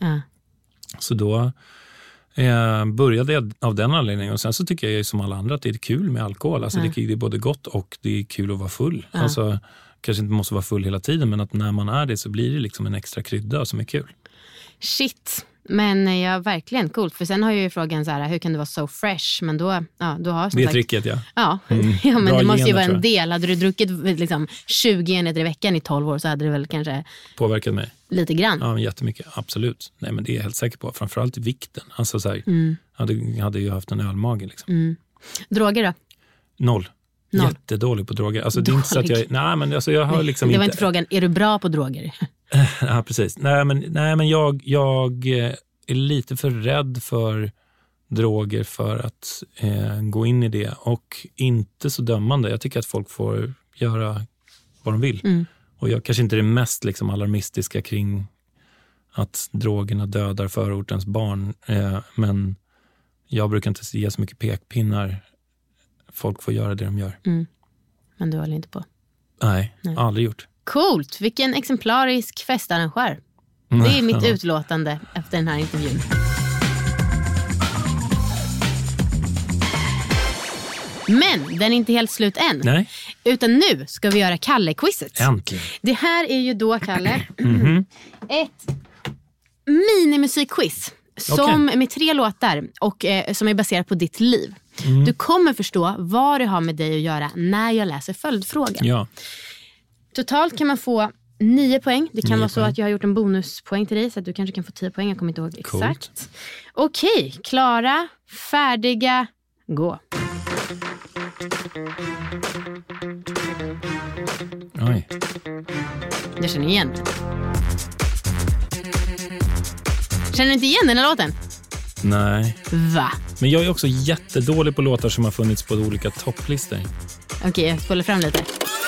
[SPEAKER 5] Så då började jag av den anledningen. Och sen så tycker jag ju som alla andra att det är kul med alkohol. Alltså det är både gott och det är kul att vara full. Alltså kanske inte måste vara full hela tiden, men att när man är det så blir det liksom en extra krydda som är kul.
[SPEAKER 4] Shit. Men ja, verkligen coolt. För sen har jag ju frågan så här, hur kan du vara so fresh? Men då har
[SPEAKER 5] det är tricket,
[SPEAKER 4] ja, men det måste ju vara en del. Hade du druckit liksom 20 enheter i veckan i 12 år så hade det väl kanske
[SPEAKER 5] påverkat mig
[SPEAKER 4] lite grann.
[SPEAKER 5] Ja, jättemycket, absolut. Nej, men det är jag helt säker på. Framförallt vikten. Alltså så här, hade ju haft en ölmage liksom.
[SPEAKER 4] Droger då?
[SPEAKER 5] Noll. Jättedålig på droger. Alltså det är inte så att jag har liksom
[SPEAKER 4] det var inte frågan, är du bra på droger?
[SPEAKER 5] Ja, precis. Nej, men jag är lite för rädd för droger för att gå in i det. Och inte så dömande. Jag tycker att folk får göra vad de vill. Och jag kanske inte är det mest liksom alarmistiska kring att drogerna dödar förortens barn. Men jag brukar inte ge så mycket pekpinnar. Folk får göra det de gör.
[SPEAKER 4] Men du håller inte på?
[SPEAKER 5] Nej, aldrig gjort.
[SPEAKER 4] Coolt, vilken exemplarisk festarrangör. Det är mitt utlåtande efter den här intervjun. Men den är inte helt slut än.
[SPEAKER 5] Nej.
[SPEAKER 4] Utan nu ska vi göra Kalle-quizet.
[SPEAKER 5] Äntligen.
[SPEAKER 4] Det här är ju då, Kalle, ett minimusikquiz som med 3 låtar och som är baserat på ditt liv. Du kommer förstå vad det har med dig att göra när jag läser följdfrågan.
[SPEAKER 5] Ja.
[SPEAKER 4] Totalt kan man få 9 poäng. Det kan
[SPEAKER 5] 9
[SPEAKER 4] vara så
[SPEAKER 5] poäng.
[SPEAKER 4] att jag har gjort en bonuspoäng till dig så att du kanske kan få 10 poäng. Jag kommer inte ihåg exakt.
[SPEAKER 5] Coolt.
[SPEAKER 4] Okej, klara, färdiga, gå.
[SPEAKER 5] Oj.
[SPEAKER 4] Jag känner igen den. Känner du inte igen den här låten?
[SPEAKER 5] Nej.
[SPEAKER 4] Va?
[SPEAKER 5] Men jag är också jättedålig på låtar som har funnits på olika topplistor.
[SPEAKER 4] Okej, jag spolar fram lite.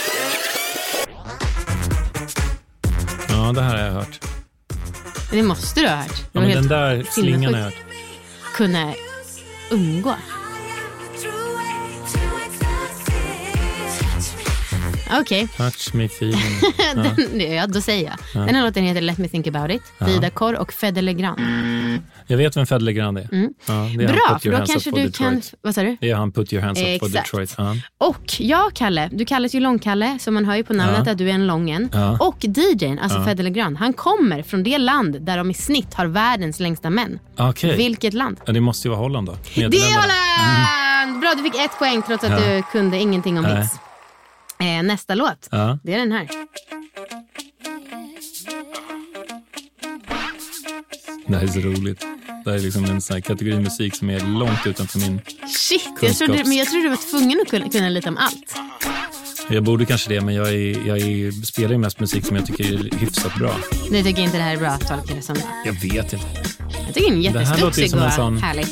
[SPEAKER 5] Ja, det här har jag hört.
[SPEAKER 4] Det måste du ha hört.
[SPEAKER 5] Ja, men den där slingan har jag hört.
[SPEAKER 4] Kunna umgå. Okej.
[SPEAKER 5] Touch me feeling.
[SPEAKER 4] Ja, då säger jag. Den här låten heter Let Me Think About It. Vida Kor och Fede Legrand.
[SPEAKER 5] Jag vet vem Fede Legrand är. Ja, det är
[SPEAKER 4] Bra,
[SPEAKER 5] han Put
[SPEAKER 4] för
[SPEAKER 5] Your
[SPEAKER 4] då
[SPEAKER 5] Hands
[SPEAKER 4] kanske
[SPEAKER 5] Up for
[SPEAKER 4] du kan...
[SPEAKER 5] Detroit.
[SPEAKER 4] Vad sa du?
[SPEAKER 5] Det är han Put Your Hands Up for
[SPEAKER 4] Exakt.
[SPEAKER 5] Detroit. Ja.
[SPEAKER 4] Och jag, Kalle, du kallas ju Långkalle, så man hör ju på namnet att du är en lången. Och DJn, alltså Fede Legrand, han kommer från det land där de i snitt har världens längsta män.
[SPEAKER 5] Okej.
[SPEAKER 4] Vilket land?
[SPEAKER 5] Ja, det måste ju vara Holland då.
[SPEAKER 4] Det är Holland! Bra, du fick 1 poäng trots att du kunde ingenting om hits. Nästa låt, det är den här.
[SPEAKER 5] Det här är så roligt. Det här är liksom en sån här kategori musik som är långt utanför min
[SPEAKER 4] Shit, jag trodde du var tvungen att kunna lite om allt.
[SPEAKER 5] Jag borde kanske det, men jag spelar ju mest musik som jag tycker är hyfsat bra.
[SPEAKER 4] Du tycker inte det här är bra, tolkar det som?
[SPEAKER 5] Jag vet inte.
[SPEAKER 4] Jag tycker den är jättestudsig och härlig.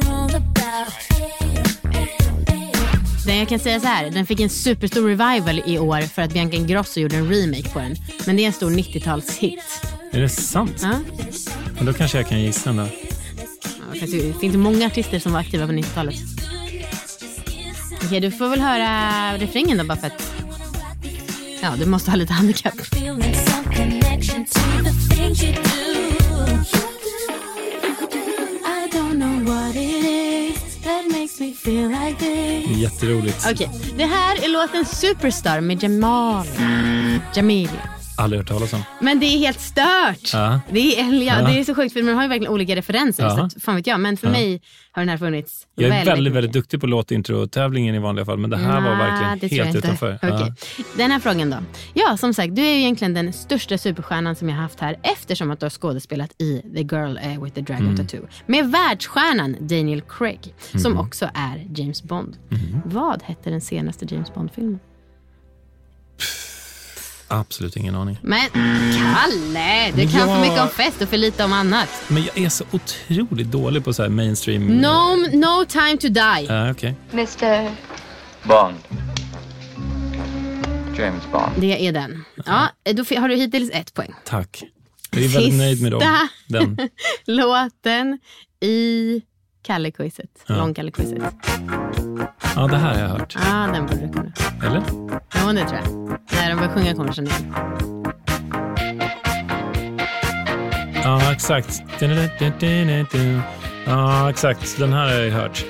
[SPEAKER 4] Den, jag kan säga så här, den fick en superstor revival i år för att Bianca Ingrosso gjorde en remake på den. Men det är en stor 90-talshit.
[SPEAKER 5] Är det sant?
[SPEAKER 4] Ja.
[SPEAKER 5] Men då kanske jag kan gissa den då.
[SPEAKER 4] Ja, det finns många artister som var aktiva på 90-talet. Okej, du får väl höra refrängen då bara för att... Ja, du måste ha lite handikapp.
[SPEAKER 5] Jätteroligt.
[SPEAKER 4] Okej, det här är låten Superstar med Jamil.
[SPEAKER 5] Aldrig hört talas om.
[SPEAKER 4] Men det är helt stört. Det är så sjukt för man har ju verkligen olika referenser. Så att, fan vet jag, men för mig har den här funnits.
[SPEAKER 5] Jag är väldigt duktig på låtintro-tävlingen i vanliga fall, men det här var verkligen helt utanför.
[SPEAKER 4] Okay. Den här frågan då. Ja, som sagt, du är ju egentligen den största superstjärnan som jag har haft här eftersom att du har skådespelat i The Girl with the Dragon Tattoo med världsstjärnan Daniel Craig som också är James Bond. Vad hette den senaste James Bond-filmen?
[SPEAKER 5] Absolut ingen aning.
[SPEAKER 4] Men Kalle, du kan för mycket om fest och för lite om annat.
[SPEAKER 5] Men jag är så otroligt dålig på så här mainstream.
[SPEAKER 4] No time to die.
[SPEAKER 5] Okej.
[SPEAKER 10] Mr. Bond. James Bond.
[SPEAKER 4] Det är den. Ja, då har du hittills 1 poäng.
[SPEAKER 5] Tack. Jag är väldigt nöjd med den.
[SPEAKER 4] Låten i Kalle-quizet. Långkalle-quizet.
[SPEAKER 5] Ja, det här har jag hört.
[SPEAKER 4] Ja, den borde du kunna.
[SPEAKER 5] Eller?
[SPEAKER 4] Ja, det tror jag. När de börjar sjunga kommer sen igen.
[SPEAKER 5] Ja, exakt. Ja, exakt. Den här har jag hört.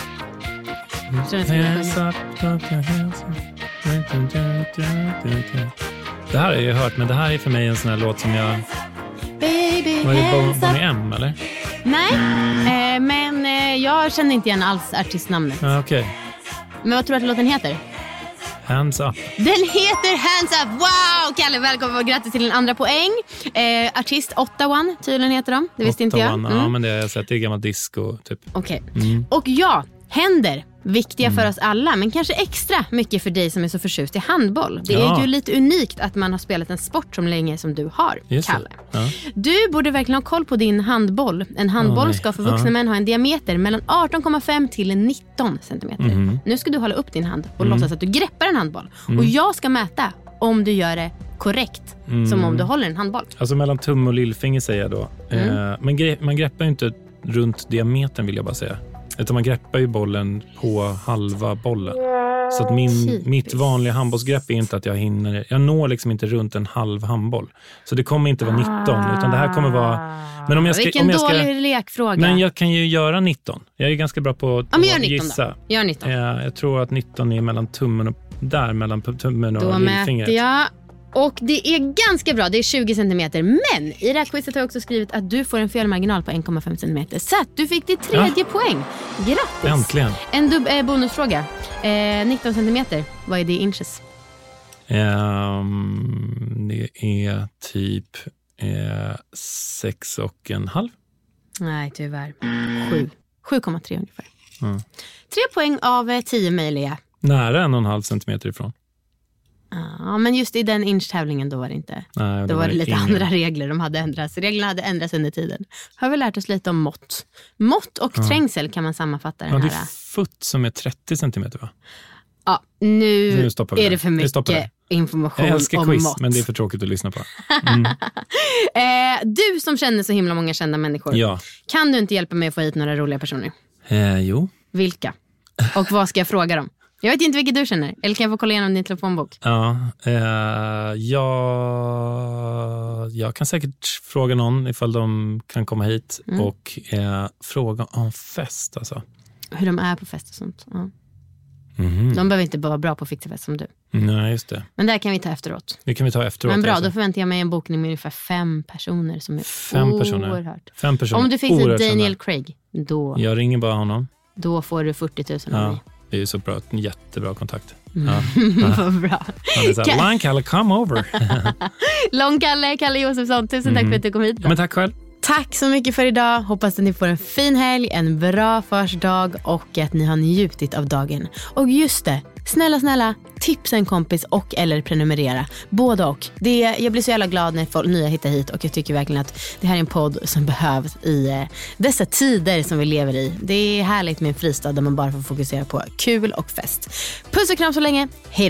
[SPEAKER 5] Det här har jag hört, men det här är för mig en sån här låt som jag...
[SPEAKER 4] Baby,
[SPEAKER 5] var det Bonnie M, eller?
[SPEAKER 4] Nej, men jag känner inte igen alls artistnamnet.
[SPEAKER 5] Ja, okej.
[SPEAKER 4] Men vad tror du att låten heter?
[SPEAKER 5] Hands Up.
[SPEAKER 4] Den heter Hands Up. Wow, Kalle, välkommen och grattis till en andra poäng. Artist 8-1 tydligen heter de. Det visste inte jag.
[SPEAKER 5] Ja, men det har jag sett. Det är gammalt disco typ.
[SPEAKER 4] Okej. Och ja, händer. Viktiga för oss alla, men kanske extra mycket för dig som är så förtjust i handboll. Det är ju lite unikt att man har spelat en sport som länge som du har, Kalle. Du borde verkligen ha koll på din handboll. En handboll ska för vuxna män ha en diameter mellan 18,5 till 19 centimeter. Nu ska du hålla upp din hand och låtsas att du greppar en handboll. Och jag ska mäta om du gör det korrekt, som om du håller en handboll.
[SPEAKER 5] Alltså mellan tumme och lillfinger säger jag då. Men man greppar ju inte runt diametern, vill jag bara säga. Utan man greppar ju bollen på halva bollen. Så att mitt vanliga handbollsgrepp är inte att jag når liksom inte runt en halv handboll. Så det kommer inte vara 19, utan det här kommer vara... Men om jag ska,
[SPEAKER 4] vilken dålig lekfråga.
[SPEAKER 5] Men jag kan ju göra 19. Jag är ganska bra på att gissa.
[SPEAKER 4] Då. Gör 19.
[SPEAKER 5] Jag tror att 19 är mellan tummen och tummen och
[SPEAKER 4] då
[SPEAKER 5] lillfingret.
[SPEAKER 4] Mäter jag. Och det är ganska bra, det är 20 centimeter. Men i det här quizet har jag också skrivit att du får en felmarginal på 1,5 centimeter. Så att du fick ditt 3:e poäng. Grattis.
[SPEAKER 5] Äntligen.
[SPEAKER 4] En bonusfråga. 19 centimeter, vad är det i inches?
[SPEAKER 5] Det är typ 6,5.
[SPEAKER 4] Nej, tyvärr. 7. 7,3 ungefär.
[SPEAKER 5] 3
[SPEAKER 4] poäng av 10 möjliga.
[SPEAKER 5] Nära 1,5 centimeter ifrån.
[SPEAKER 4] Ja, men just i den inch-tävlingen då var det inte.
[SPEAKER 5] Nej,
[SPEAKER 4] då var det lite andra regler. Reglerna hade ändrats under tiden. Har vi lärt oss lite om mått. Mått och trängsel kan man sammanfatta den här.
[SPEAKER 5] Det är fot som är 30 centimeter, va?
[SPEAKER 4] Ja, nu är det för mycket information om mått.
[SPEAKER 5] Jag älskar quiz, men det är för tråkigt att lyssna på.
[SPEAKER 4] Du som känner så himla många kända människor.
[SPEAKER 5] Ja.
[SPEAKER 4] Kan du inte hjälpa mig att få hit några roliga personer?
[SPEAKER 5] Jo.
[SPEAKER 4] Vilka? Och vad ska jag fråga dem? Jag vet inte vilket du känner. Eller kan jag få kolla igenom din telefonbok?
[SPEAKER 5] Ja, jag kan säkert fråga någon ifall de kan komma hit och fråga om fest. Alltså.
[SPEAKER 4] Hur de är på fest och sånt. Ja. De behöver inte bara vara bra på att fixa fest som du.
[SPEAKER 5] Nej, just det.
[SPEAKER 4] Men det kan vi ta efteråt.
[SPEAKER 5] Det kan vi ta efteråt.
[SPEAKER 4] Men bra,
[SPEAKER 5] alltså.
[SPEAKER 4] Då förväntar jag mig en bokning med ungefär 5 personer som är
[SPEAKER 5] 5 personer.
[SPEAKER 4] Oerhört.
[SPEAKER 5] 5 personer.
[SPEAKER 4] Om du fick Daniel Craig, då...
[SPEAKER 5] Jag ringer bara honom.
[SPEAKER 4] Då får du 40 000 av mig.
[SPEAKER 5] Det är så bra, en jättebra kontakt.
[SPEAKER 4] Vad bra.
[SPEAKER 5] Långkalle, come over.
[SPEAKER 4] Långkalle, Kalle Josefsson, tusen tack för att du kom hit.
[SPEAKER 5] Men tack själv.
[SPEAKER 4] Tack så mycket för idag. Hoppas att ni får en fin helg, en bra första och att ni har njutit av dagen. Och just det, snälla, tipsa en kompis och eller prenumerera. Både och. Jag blir så jävla glad när folk nya hittar hit och jag tycker verkligen att det här är en podd som behövs i dessa tider som vi lever i. Det är härligt med en fristad där man bara får fokusera på kul och fest. Puss och kram så länge. Hej då.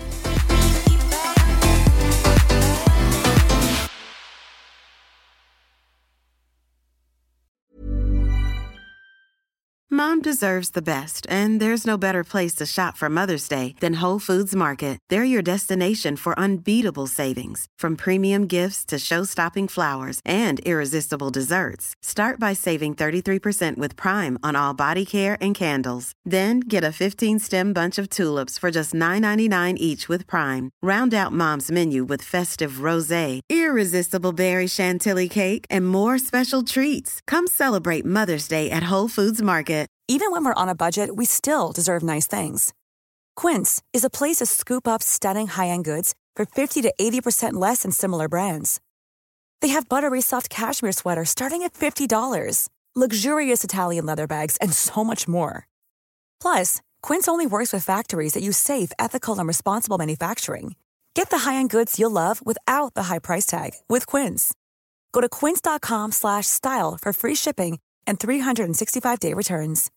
[SPEAKER 1] Mom deserves the best, and there's no better place to shop for Mother's Day than Whole Foods Market. They're your destination for unbeatable savings, from premium gifts to show-stopping flowers and irresistible desserts. Start by saving 33% with Prime on all body care and candles. Then get a 15-stem bunch of tulips for just $9.99 each with Prime. Round out Mom's menu with festive rosé, irresistible berry chantilly cake, and more special treats. Come celebrate Mother's Day at Whole Foods Market.
[SPEAKER 2] Even when we're on a budget, we still deserve nice things. Quince is a place to scoop up stunning high-end goods for 50 to 80% less than similar brands. They have buttery soft cashmere sweaters starting at $50, luxurious Italian leather bags, and so much more. Plus, Quince only works with factories that use safe, ethical, and responsible manufacturing. Get the high-end goods you'll love without the high price tag with Quince. Go to quince.com/style for free shipping and 365-day returns.